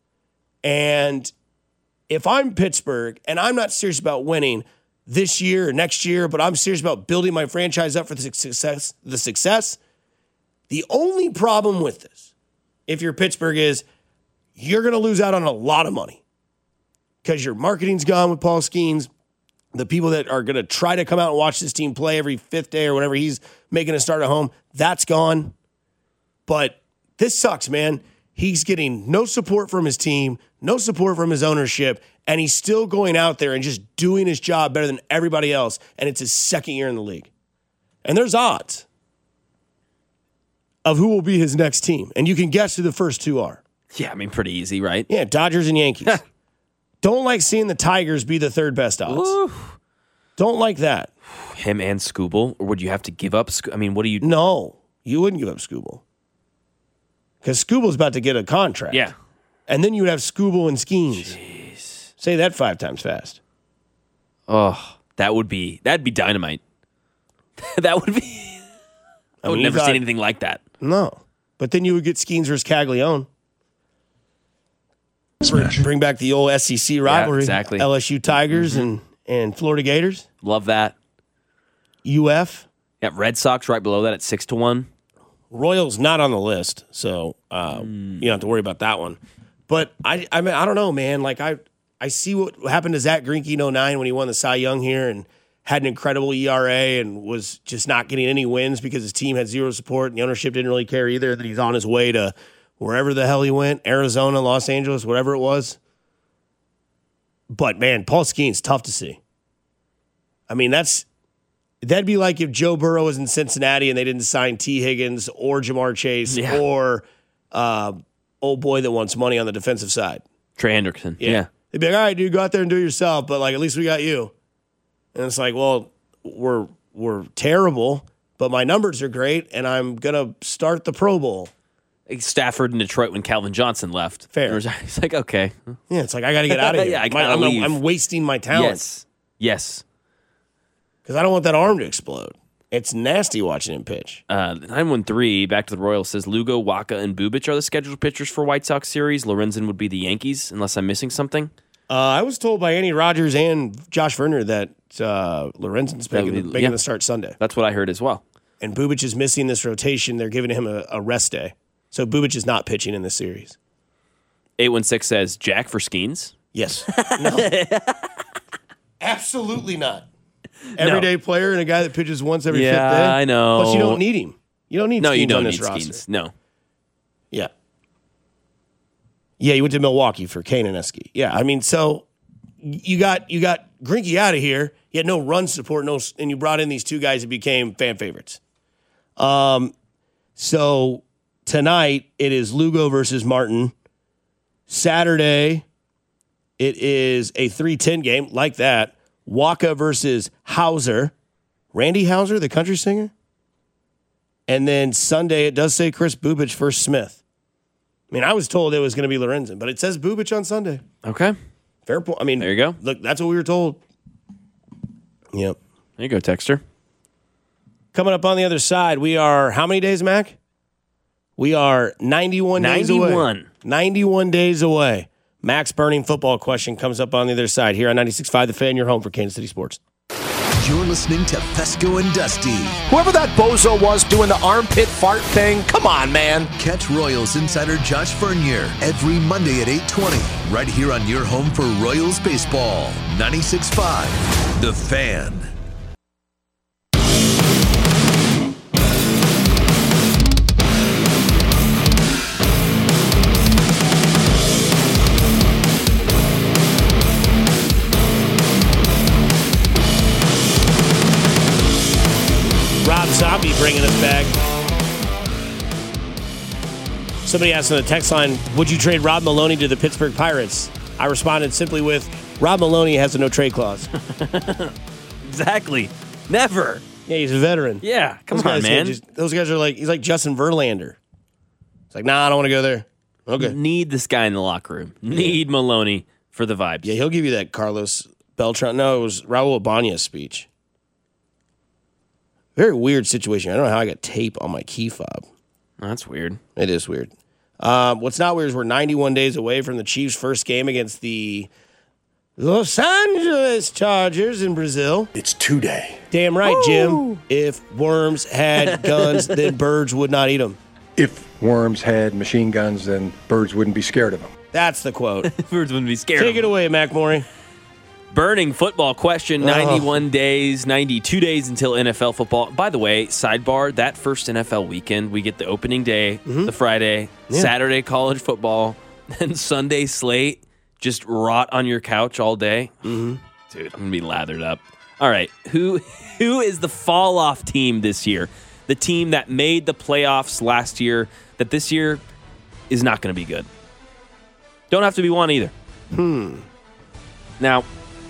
And if I'm Pittsburgh and I'm not serious about winning this year or next year, but I'm serious about building my franchise up for the success, the success, the only problem with this if you're Pittsburgh is you're going to lose out on a lot of money because your marketing's gone with Paul Skeens. The people that are going to try to come out and watch this team play every fifth day or whenever he's making a start at home, that's gone. But this sucks, man. He's getting no support from his team, no support from his ownership, and he's still going out there and just doing his job better than everybody else, and it's his second year in the league. And there's odds of who will be his next team, and you can guess who the first two are. Yeah, I mean, pretty easy, right? Yeah, Dodgers and Yankees. Don't like seeing the Tigers be the third best odds. Ooh. Don't like that. Him and Skubal, or would you have to give up? Sco- I mean, what do you? No, you wouldn't give up Skubal because Skubal's about to get a contract. Yeah, and then you would have Skubal and Skeens. Jeez. Say that five times fast. Oh, that would be that'd be dynamite. That would be. I, I would mean, never thought, seen anything like that. No, but then you would get Skeens versus Caglione. Smash. Bring back the old S E C rivalry. Yeah, exactly. L S U Tigers mm-hmm. and, and Florida Gators. Love that. U F. Yeah, Red Sox right below that at six to one. Royals not on the list, so uh, mm. you don't have to worry about that one. But I, I mean, I don't know, man. Like I, I see what happened to Zach Greinke in oh nine when he won the Cy Young here and had an incredible E R A and was just not getting any wins because his team had zero support and the ownership didn't really care either. That he's on his way to wherever the hell he went, Arizona, Los Angeles, whatever it was. But, man, Paul Skeens, tough to see. I mean, that's that'd be like if Joe Burrow was in Cincinnati and they didn't sign T. Higgins or Jamar Chase yeah. or uh, old boy that wants money on the defensive side. Trey Hendrickson. Yeah. yeah. They'd be like, all right, dude, go out there and do it yourself, but, like, at least we got you. And it's like, well, we're we're terrible, but my numbers are great, and I'm going to start the Pro Bowl. Stafford in Detroit when Calvin Johnson left. Fair. It's like, okay. Yeah, it's like, I got to get out of here. yeah, I gotta I'm, leave. I'm wasting my talent. Yes. Yes. Because I don't want that arm to explode. It's nasty watching him pitch. Uh, nine one three, back to the Royals, says Lugo, Waka, and Bubic are the scheduled pitchers for White Sox series. Lorenzen would be the Yankees, unless I'm missing something. Uh, I was told by Andy Rogers and Josh Verner that uh, Lorenzen's making, be, making yeah. the start Sunday. That's what I heard as well. And Bubic is missing this rotation. They're giving him a, a rest day. So Bubic is not pitching in this series. eight one six says Jack for Skeens. Yes. No. Absolutely not. Everyday no. player and a guy that pitches once every yeah, fifth day. I know. Plus, you don't need him. You don't need no, Skeens you don't on this need roster. Skeens. No. Yeah. Yeah, you went to Milwaukee for Kane and Eski. Yeah, I mean, so you got you got Greinke out of here. You had no run support, no, and you brought in these two guys that became fan favorites. Um, so tonight it is Lugo versus Martin. Saturday it is a three ten game like that. Waka versus Hauser. Randy Hauser, the country singer. And then Sunday it does say Chris Bubic versus Smith. I mean, I was told it was going to be Lorenzen, but it says Bubic on Sunday. Okay. Fair point. I mean, there you go. Look, that's what we were told. Yep. There you go, Texter. Coming up on the other side, we are how many days, Mac? We are ninety-one, ninety-one. days away. ninety-one days away. Mac's burning football question comes up on the other side here on ninety-six point five The Fan, your home for Kansas City Sports. You're listening to Fesco and Dusty. Whoever that bozo was doing the armpit fart thing, come on, man. Catch Royals insider Josh Vernier every Monday at eight twenty, right here on your home for Royals baseball. ninety-six point five The Fan. Rob Zombie bringing us back. Somebody asked on the text line, would you trade Rob Maloney to the Pittsburgh Pirates? I responded simply with, Rob Maloney has a no trade clause. Exactly. Never. Yeah, he's a veteran. Yeah, come those on, guys man. Just, those guys are like, he's like Justin Verlander. It's like, nah, I don't want to go there. Okay. Need this guy in the locker room. Need yeah. Maloney for the vibes. Yeah, he'll give you that Carlos Beltran. No, it was Raul Ibanez speech. Very weird situation. I don't know how I got tape on my key fob. That's weird. It is weird. Um, what's not weird is we're ninety-one days away from the Chiefs' first game against the Los Angeles Chargers in Brazil. It's two-day. Damn right, Woo! Jim. If worms had guns, then birds would not eat them. if worms had machine guns, then birds wouldn't be scared of them. That's the quote. Birds wouldn't be scared. Take it away, McMorey. Burning football question, Oh. ninety-one days, ninety-two days until N F L football. By the way, sidebar, that first N F L weekend, we get the opening day, the Friday, Yeah. Saturday college football, and Sunday slate, just rot on your couch all day. Mm-hmm. Dude, I'm going to be lathered up. All right, who who is the fall-off team this year? The team that made the playoffs last year, that this year is not going to be good. Don't have to be one either. Hmm. Now,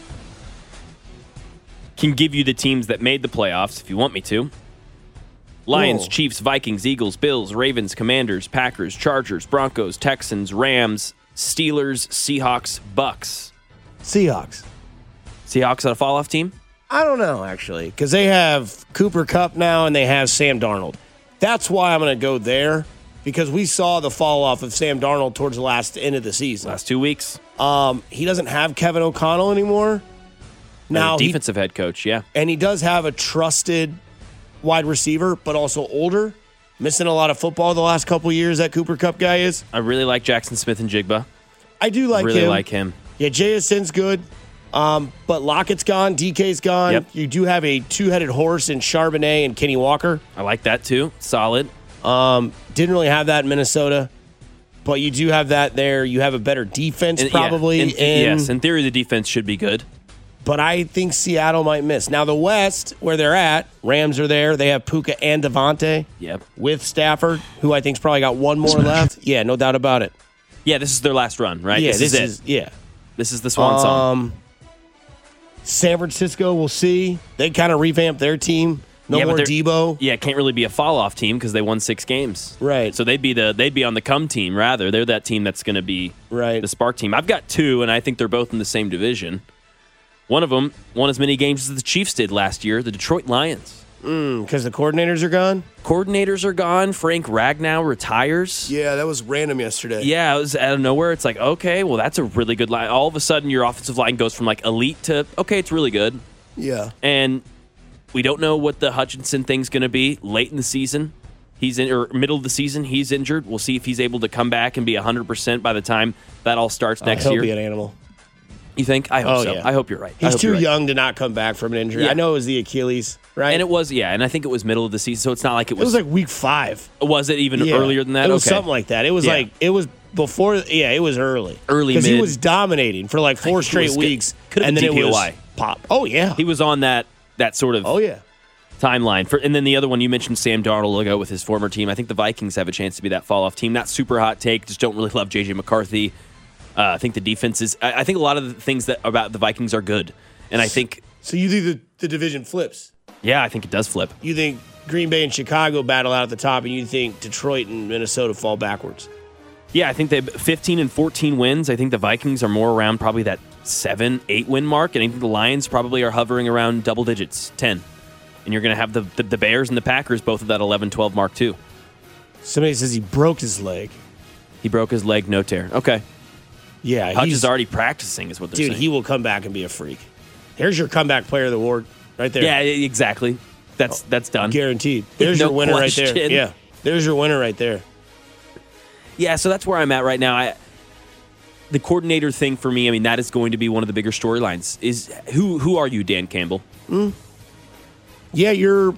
can give you the teams that made the playoffs if you want me to. Lions, Whoa. Chiefs, Vikings, Eagles, Bills, Ravens, Commanders, Packers, Chargers, Broncos, Texans, Rams, Steelers, Seahawks, Bucks. Seahawks. Seahawks on a fall-off team? I don't know, actually, because they have Cooper Kupp now and they have Sam Darnold. That's why I'm going to go there, because we saw the fall-off of Sam Darnold towards the last end of the season. Last two weeks. Um, he doesn't have Kevin O'Connell anymore. Now, As a he- defensive head coach, yeah. and he does have a trusted wide receiver, but also older. Missing a lot of football the last couple years, that Cooper Kupp guy is. I really like Jackson Smith and Jigba. I do like really him. like him. Yeah, J S N's good. Um, but Lockett's gone. D K's gone. Yep. You do have a two-headed horse in Charbonnet and Kenny Walker. I like that too. Solid. Um, didn't really have that in Minnesota, but you do have that there. You have a better defense And- yeah, probably. in- in- yes, in theory, the defense should be good. But I think Seattle might miss. Now, the West, where they're at, Rams are there. They have Puka and Devontae Yep. with Stafford, who I think's probably got one more left. Yeah, no doubt about it. Yeah, this is their last run, right? Yeah, this, this is, is, it. yeah. This is the swan song. Um, San Francisco, we'll see. They kind of revamped their team. No Yeah, but more they're- Debo. Yeah, it can't really be a fall-off team because they won six games. Right. So they'd be the they'd be on the come team rather. They're that team that's going to be right. the spark team. I've got two, and I think they're both in the same division. One of them won as many games as the Chiefs did last year. The Detroit Lions. Because the coordinators are gone? Coordinators are gone. Frank Ragnow retires. Yeah, that was random yesterday. Yeah, it was out of nowhere. It's like, okay, well, that's a really good line. All of a sudden, your offensive line goes from like elite to, okay, it's really good. Yeah. And we don't know what the Hutchinson thing's going to be late in the season. He's in, or middle of the season, he's injured. We'll see if he's able to come back and be one hundred percent by the time that all starts next He'll year. be an animal. You think? I hope Oh, so. yeah. I hope you're right. I He's hope too you're right. young to not come back from an injury. Yeah. I know it was the Achilles, right? And it was, yeah, and I think it was middle of the season, so it's not like it It was. was like week five. was it even Yeah. earlier than that? It was Okay. something like that. It was Yeah. like, it was before, yeah, it was early. Early Because he mid. was dominating for like four He straight was good. weeks. Could have and then been it was D P O Y. pop. Oh, yeah. He was on that that sort of Oh, yeah. timeline. For, and then the other one, you mentioned Sam Darnold ago with his former team. I think the Vikings have a chance to be that fall-off team. Not super hot take. Just don't really love J J McCarthy. Uh, I think the defense is... I, I think a lot of the things that about the Vikings are good. And I think... So you think the, the division flips? Yeah, I think it does flip. You think Green Bay and Chicago battle out at the top, and you think Detroit and Minnesota fall backwards? Yeah, I think they fifteen and fourteen wins. I think the Vikings are more around probably that seven, eight win mark. And I think the Lions probably are hovering around double digits, ten. And you're going to have the, the, the Bears and the Packers both at that eleven twelve mark too. Somebody says he broke his leg. He broke his leg, no tear. Okay. Yeah, Hutch he's is already practicing is what they're dude. saying. He will come back and be a freak. Here's your comeback player of the award right there. Yeah, exactly. That's that's done. Guaranteed. There's No your winner right there. question. Yeah, there's your winner right there. Yeah, so that's where I'm at right now. I, the coordinator thing for me, I mean, that is going to be one of the bigger storylines. Is who who are you, Dan Campbell? Mm. Yeah, you're.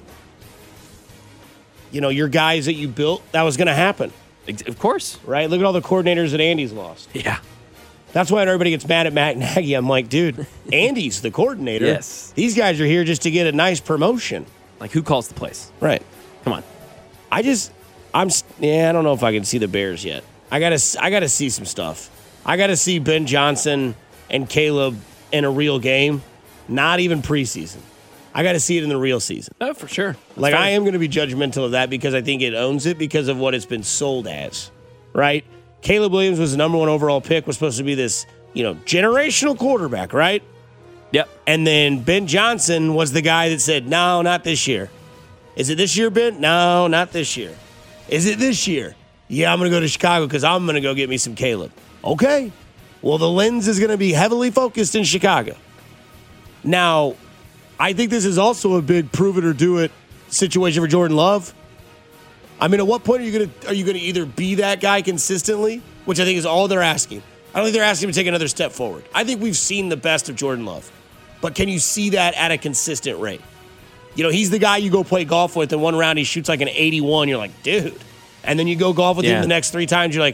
You know, your guys that you built, that was going to happen. Of course. Right? Look at all the coordinators that Andy's lost. Yeah. That's why everybody gets mad at Matt Nagy. I'm like, dude, Andy's the coordinator. Yes. These guys are here just to get a nice promotion. Like, who calls the plays? Right. Come on. I just, I'm, yeah, I don't know if I can see the Bears yet. I gotta, I gotta see some stuff. I gotta see Ben Johnson and Caleb in a real game, not even preseason. I gotta see it in the real season. Oh, for sure. That's like, fair. I am going to be judgmental of that because I think it owns it because of what it's been sold as, right? Caleb Williams was the number one overall pick, was supposed to be this, you know, generational quarterback, right? Yep. And then Ben Johnson was the guy that said, no, not this year. Is it this year, Ben? No, not this year. Is it this year? Yeah, I'm going to go to Chicago because I'm going to go get me some Caleb. Okay. Well, the lens is going to be heavily focused in Chicago. Now, I think this is also a big prove it or do it situation for Jordan Love. I mean, at what point are you going to are you going to either be that guy consistently, which I think is all they're asking. I don't think they're asking him to take another step forward. I think we've seen the best of Jordan Love. But can you see that at a consistent rate? You know, he's the guy you go play golf with, and one round he shoots like an eighty-one. You're like, dude. And then you go golf with Yeah. him the next three times. You're like,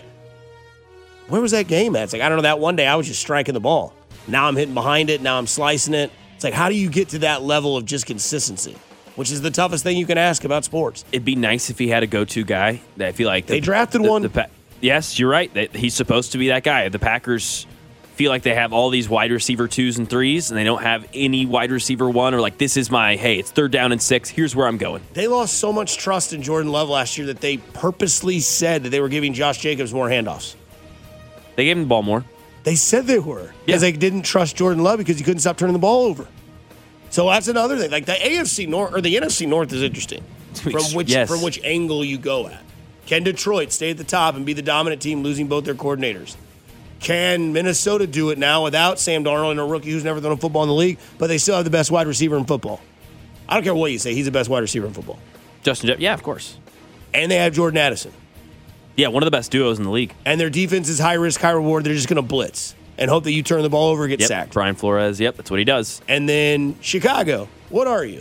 where was that game at? It's like, I don't know, that one day I was just striking the ball. Now I'm hitting behind it. Now I'm slicing it. It's like, how do you get to that level of just consistency? Which is the toughest thing you can ask about sports. It'd be nice if he had a go-to guy. That I feel like the, They drafted the- one. the Pa- yes, you're right. That he's supposed to be that guy. The Packers feel like they have all these wide receiver twos and threes, and they don't have any wide receiver one. Or like, this is my hey, it's third down and six. Here's where I'm going. They lost so much trust in Jordan Love last year that they purposely said that they were giving Josh Jacobs more handoffs. They gave him the ball more. They said they were because they didn't trust Jordan Love because he couldn't stop turning the ball over. So that's another thing. Like the A F C North or the N F C North is interesting from which Yes. from which angle you go at. Can Detroit stay at the top and be the dominant team, losing both their coordinators? Can Minnesota do it now without Sam Darnold and a rookie who's never thrown a football in the league, but they still have the best wide receiver in football? I don't care what you say. He's the best wide receiver in football. Justin, Je- yeah, of course. And they have Jordan Addison. Yeah, one of the best duos in the league. And their defense is high risk, high reward. They're just going to blitz and hope that you turn the ball over and get Yep, sacked. Brian Flores. Yep, that's what he does. And then Chicago, what are you?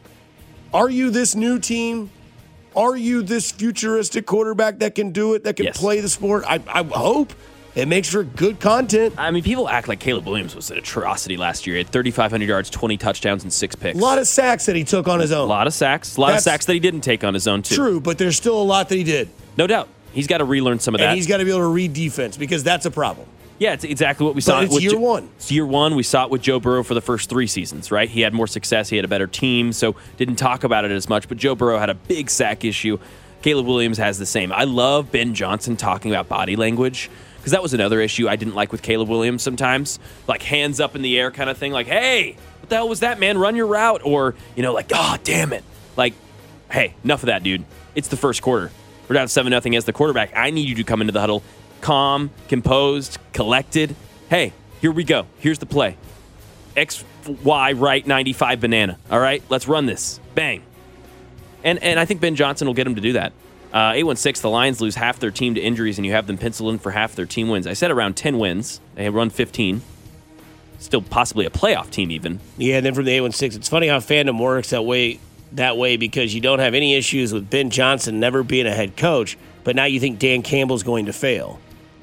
Are you this new team? Are you this futuristic quarterback that can do it, that can Yes. play the sport? I, I hope. It makes for good content. I mean, people act like Caleb Williams was an atrocity last year. He had thirty-five hundred yards, twenty touchdowns, and six picks. A lot of sacks that he took on his own. A lot of sacks. A lot That's of sacks that he didn't take on his own, too. True, but there's still a lot that he did. No doubt. He's got to relearn some of And that. he's got to be able to read defense because that's a problem. Yeah, it's exactly what we But saw. it's with year Jo- one. It's year one. We saw it with Joe Burrow for the first three seasons, right? He had more success. He had a better team, so didn't talk about it as much. But Joe Burrow had a big sack issue. Caleb Williams has the same. I love Ben Johnson talking about body language because that was another issue I didn't like with Caleb Williams sometimes. Like hands up in the air kind of thing. Like, hey, what the hell was that, man? Run your route. Or, you know, like, oh, damn it. Like, hey, enough of that, dude. It's the first quarter. We're down seven nothing as the quarterback. I need you to come into the huddle calm, composed, collected. Hey, here we go. Here's the play. X, Y, right, ninety-five banana. All right, let's run this. Bang. And and I think Ben Johnson will get him to do that. Uh, eight one six, the Lions lose half their team to injuries, and you have them penciled in for half their team wins. I said around ten wins. They run fifteen. Still possibly a playoff team even. Yeah, and then from the eight one six, it's funny how fandom works that way that way because you don't have any issues with Ben Johnson never being a head coach, but now you think Dan Campbell's going to fail.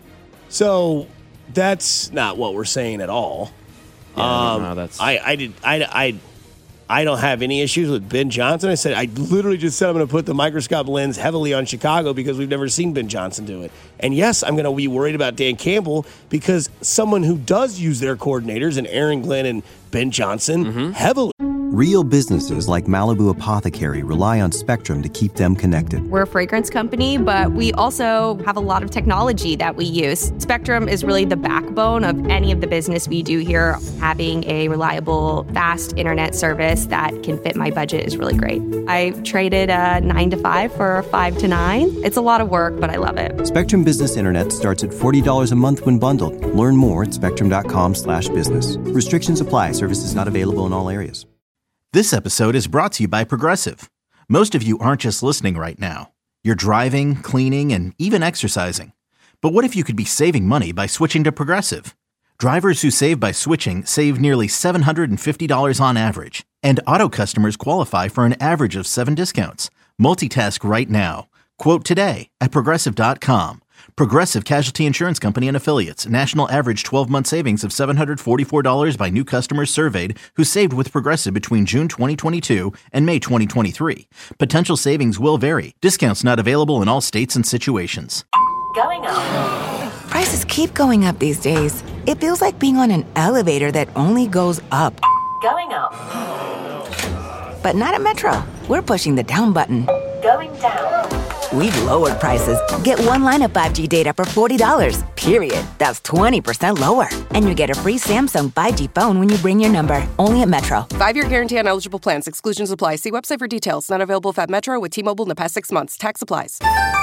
So that's not what we're saying at all. Yeah, I don't um, know how that's- I, I did I, I I don't have any issues with Ben Johnson. I said I literally just said I'm going to put the microscope lens heavily on Chicago because we've never seen Ben Johnson do it. And yes, I'm going to be worried about Dan Campbell because someone who does use their coordinators and Aaron Glenn and Ben Johnson Mm-hmm. heavily. Real businesses like Malibu Apothecary rely on Spectrum to keep them connected. We're a fragrance company, but we also have a lot of technology that we use. Spectrum is really the backbone of any of the business we do here. Having a reliable, fast internet service that can fit my budget is really great. I traded a nine to five for a five to nine. It's a lot of work, but I love it. Spectrum Business Internet starts at forty dollars a month when bundled. Learn more at spectrum.com slash business. Restrictions apply. Services not available in all areas. This episode is brought to you by Progressive. Most of you aren't just listening right now. You're driving, cleaning, and even exercising. But what if you could be saving money by switching to Progressive? Drivers who save by switching save nearly seven hundred fifty dollars on average. And auto customers qualify for an average of seven discounts. Multitask right now. Quote today at progressive dot com. Progressive Casualty Insurance Company and Affiliates. National average twelve-month savings of seven hundred forty-four dollars by new customers surveyed who saved with Progressive between June twenty twenty-two and May twenty twenty-three. Potential savings will vary. Discounts not available in all states and situations. Going up. Prices keep going up these days. It feels like being on an elevator that only goes up. Going up. But not at Metro. We're pushing the down button. Going down. We've lowered prices. Get one line of five G data for forty dollars, period. That's twenty percent lower. And you get a free Samsung five G phone when you bring your number. Only at Metro. Five-year guarantee on eligible plans. Exclusions apply. See website for details. Not available if at Metro with T-Mobile in the past six months. Tax applies.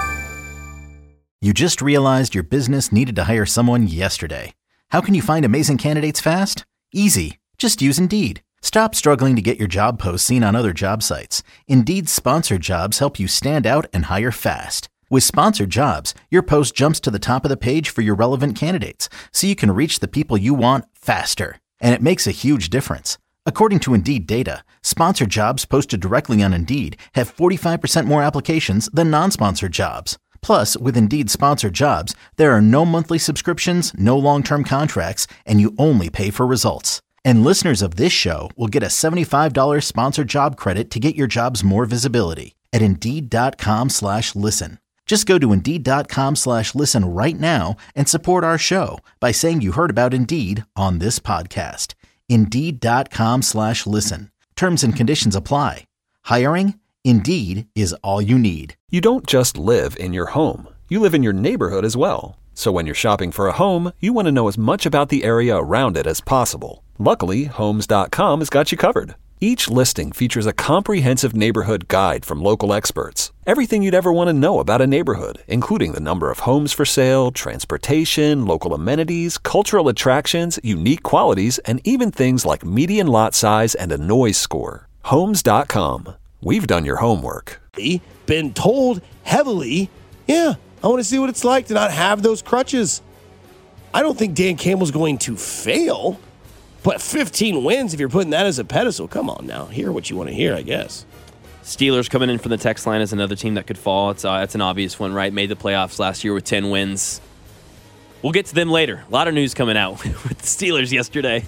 You just realized your business needed to hire someone yesterday. How can you find amazing candidates fast? Easy. Just use Indeed. Stop struggling to get your job posts seen on other job sites. Indeed's sponsored jobs help you stand out and hire fast. With sponsored jobs, your post jumps to the top of the page for your relevant candidates, so you can reach the people you want faster. And it makes a huge difference. According to Indeed data, sponsored jobs posted directly on Indeed have forty-five percent more applications than non-sponsored jobs. Plus, with Indeed sponsored jobs, there are no monthly subscriptions, no long-term contracts, and you only pay for results. And listeners of this show will get a seventy-five dollars sponsored job credit to get your jobs more visibility at Indeed.com slash listen. Just go to Indeed.com slash listen right now and support our show by saying you heard about Indeed on this podcast. Indeed.com slash listen. Terms and conditions apply. Hiring? Indeed is all you need. You don't just live in your home. You live in your neighborhood as well. So when you're shopping for a home, you want to know as much about the area around it as possible. Luckily, Homes dot com has got you covered. Each listing features a comprehensive neighborhood guide from local experts. Everything you'd ever want to know about a neighborhood, including the number of homes for sale, transportation, local amenities, cultural attractions, unique qualities, and even things like median lot size and a noise score. Homes dot com. We've done your homework. Been told heavily, yeah, I want to see what it's like to not have those crutches. I don't think Dan Campbell's going to fail. But fifteen wins, if you're putting that as a pedestal, come on now. Hear what you want to hear, I guess. Steelers coming in from the text line as another team that could fall. It's, uh, it's an obvious one, right? Made the playoffs last year with ten wins. We'll get to them later. A lot of news coming out with the Steelers yesterday.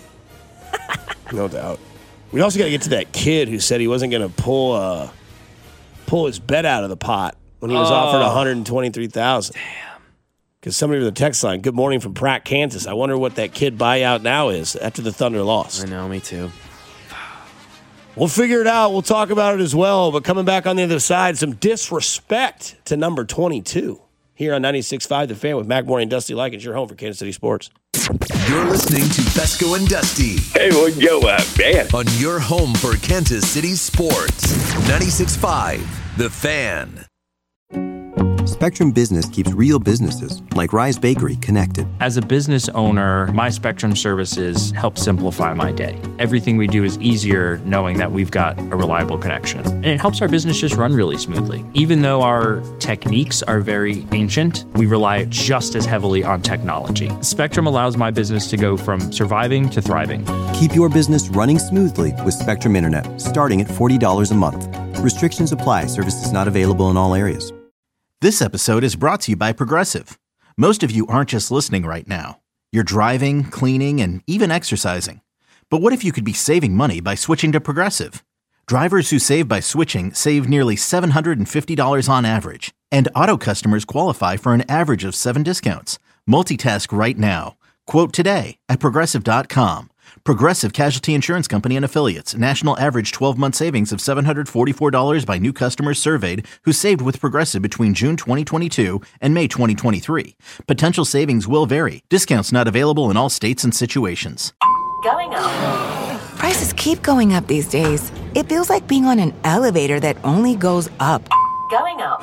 No doubt. We also got to get to that kid who said he wasn't going to pull uh, pull his bet out of the pot when he was oh. offered one hundred twenty-three thousand dollars. Damn. Because somebody with the text line, good morning from Pratt, Kansas. I wonder what that kid buyout now is after the Thunder lost. I know, me too. We'll figure it out. We'll talk about it as well. But coming back on the other side, some disrespect to number twenty-two here on ninety-six point five The Fan with Mac Morning and Dusty Likens, your home for Kansas City Sports. You're listening to Fesco and Dusty. Hey, what yo, uh, man? On your home for Kansas City Sports. ninety-six point five The Fan. Spectrum Business keeps real businesses, like Rise Bakery, connected. As a business owner, my Spectrum services help simplify my day. Everything we do is easier knowing that we've got a reliable connection. And it helps our business just run really smoothly. Even though our techniques are very ancient, we rely just as heavily on technology. Spectrum allows my business to go from surviving to thriving. Keep your business running smoothly with Spectrum Internet, starting at forty dollars a month. Restrictions apply. Services not available in all areas. This episode is brought to you by Progressive. Most of you aren't just listening right now. You're driving, cleaning, and even exercising. But what if you could be saving money by switching to Progressive? Drivers who save by switching save nearly seven hundred fifty dollars on average. And auto customers qualify for an average of seven discounts. Multitask right now. Quote today at Progressive dot com. Progressive Casualty Insurance Company and Affiliates. National average twelve-month savings of seven hundred forty-four dollars by new customers surveyed who saved with Progressive between June twenty twenty-two and May twenty twenty-three. Potential savings will vary. Discounts not available in all states and situations. Going up. Prices keep going up these days. It feels like being on an elevator that only goes up. Going up.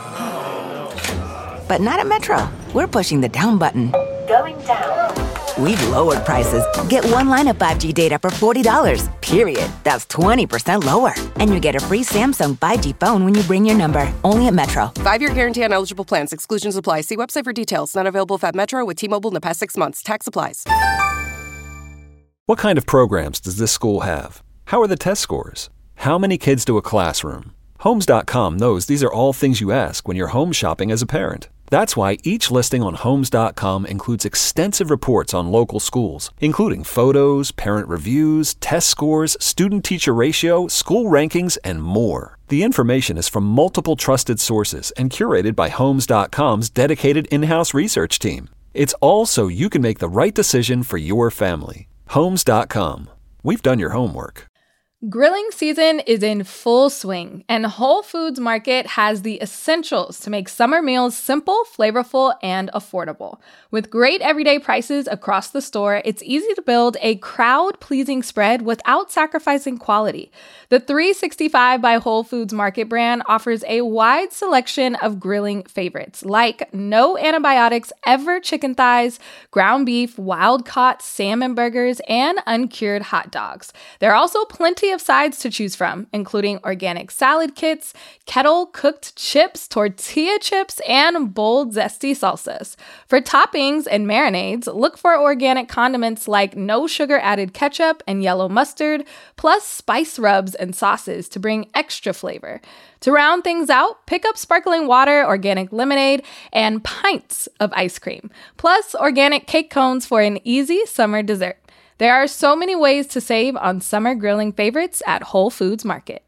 But not at Metro. We're pushing the down button. Going down. We've lowered prices. Get one line of five G data for forty dollars, period. That's twenty percent lower. And you get a free Samsung five G phone when you bring your number. Only at Metro. Five-year guarantee on eligible plans. Exclusions apply. See website for details. Not available if at Metro with T-Mobile in the past six months. Tax applies. What kind of programs does this school have? How are the test scores? How many kids do a classroom? Homes dot com knows these are all things you ask when you're home shopping as a parent. That's why each listing on Homes dot com includes extensive reports on local schools, including photos, parent reviews, test scores, student-teacher ratio, school rankings, and more. The information is from multiple trusted sources and curated by Homes dot com's dedicated in-house research team. It's all so you can make the right decision for your family. Homes dot com. We've done your homework. Grilling season is in full swing, and Whole Foods Market has the essentials to make summer meals simple, flavorful, and affordable. With great everyday prices across the store, it's easy to build a crowd-pleasing spread without sacrificing quality. The three sixty-five by Whole Foods Market brand offers a wide selection of grilling favorites, like no antibiotics ever chicken thighs, ground beef, wild-caught salmon burgers, and uncured hot dogs. There are also plenty of sides to choose from, including organic salad kits, kettle-cooked chips, tortilla chips, and bold, zesty salsas. For toppings and marinades, look for organic condiments like no-sugar-added ketchup and yellow mustard, plus spice rubs and sauces to bring extra flavor. To round things out, pick up sparkling water, organic lemonade, and pints of ice cream, plus organic cake cones for an easy summer dessert. There are so many ways to save on summer grilling favorites at Whole Foods Market.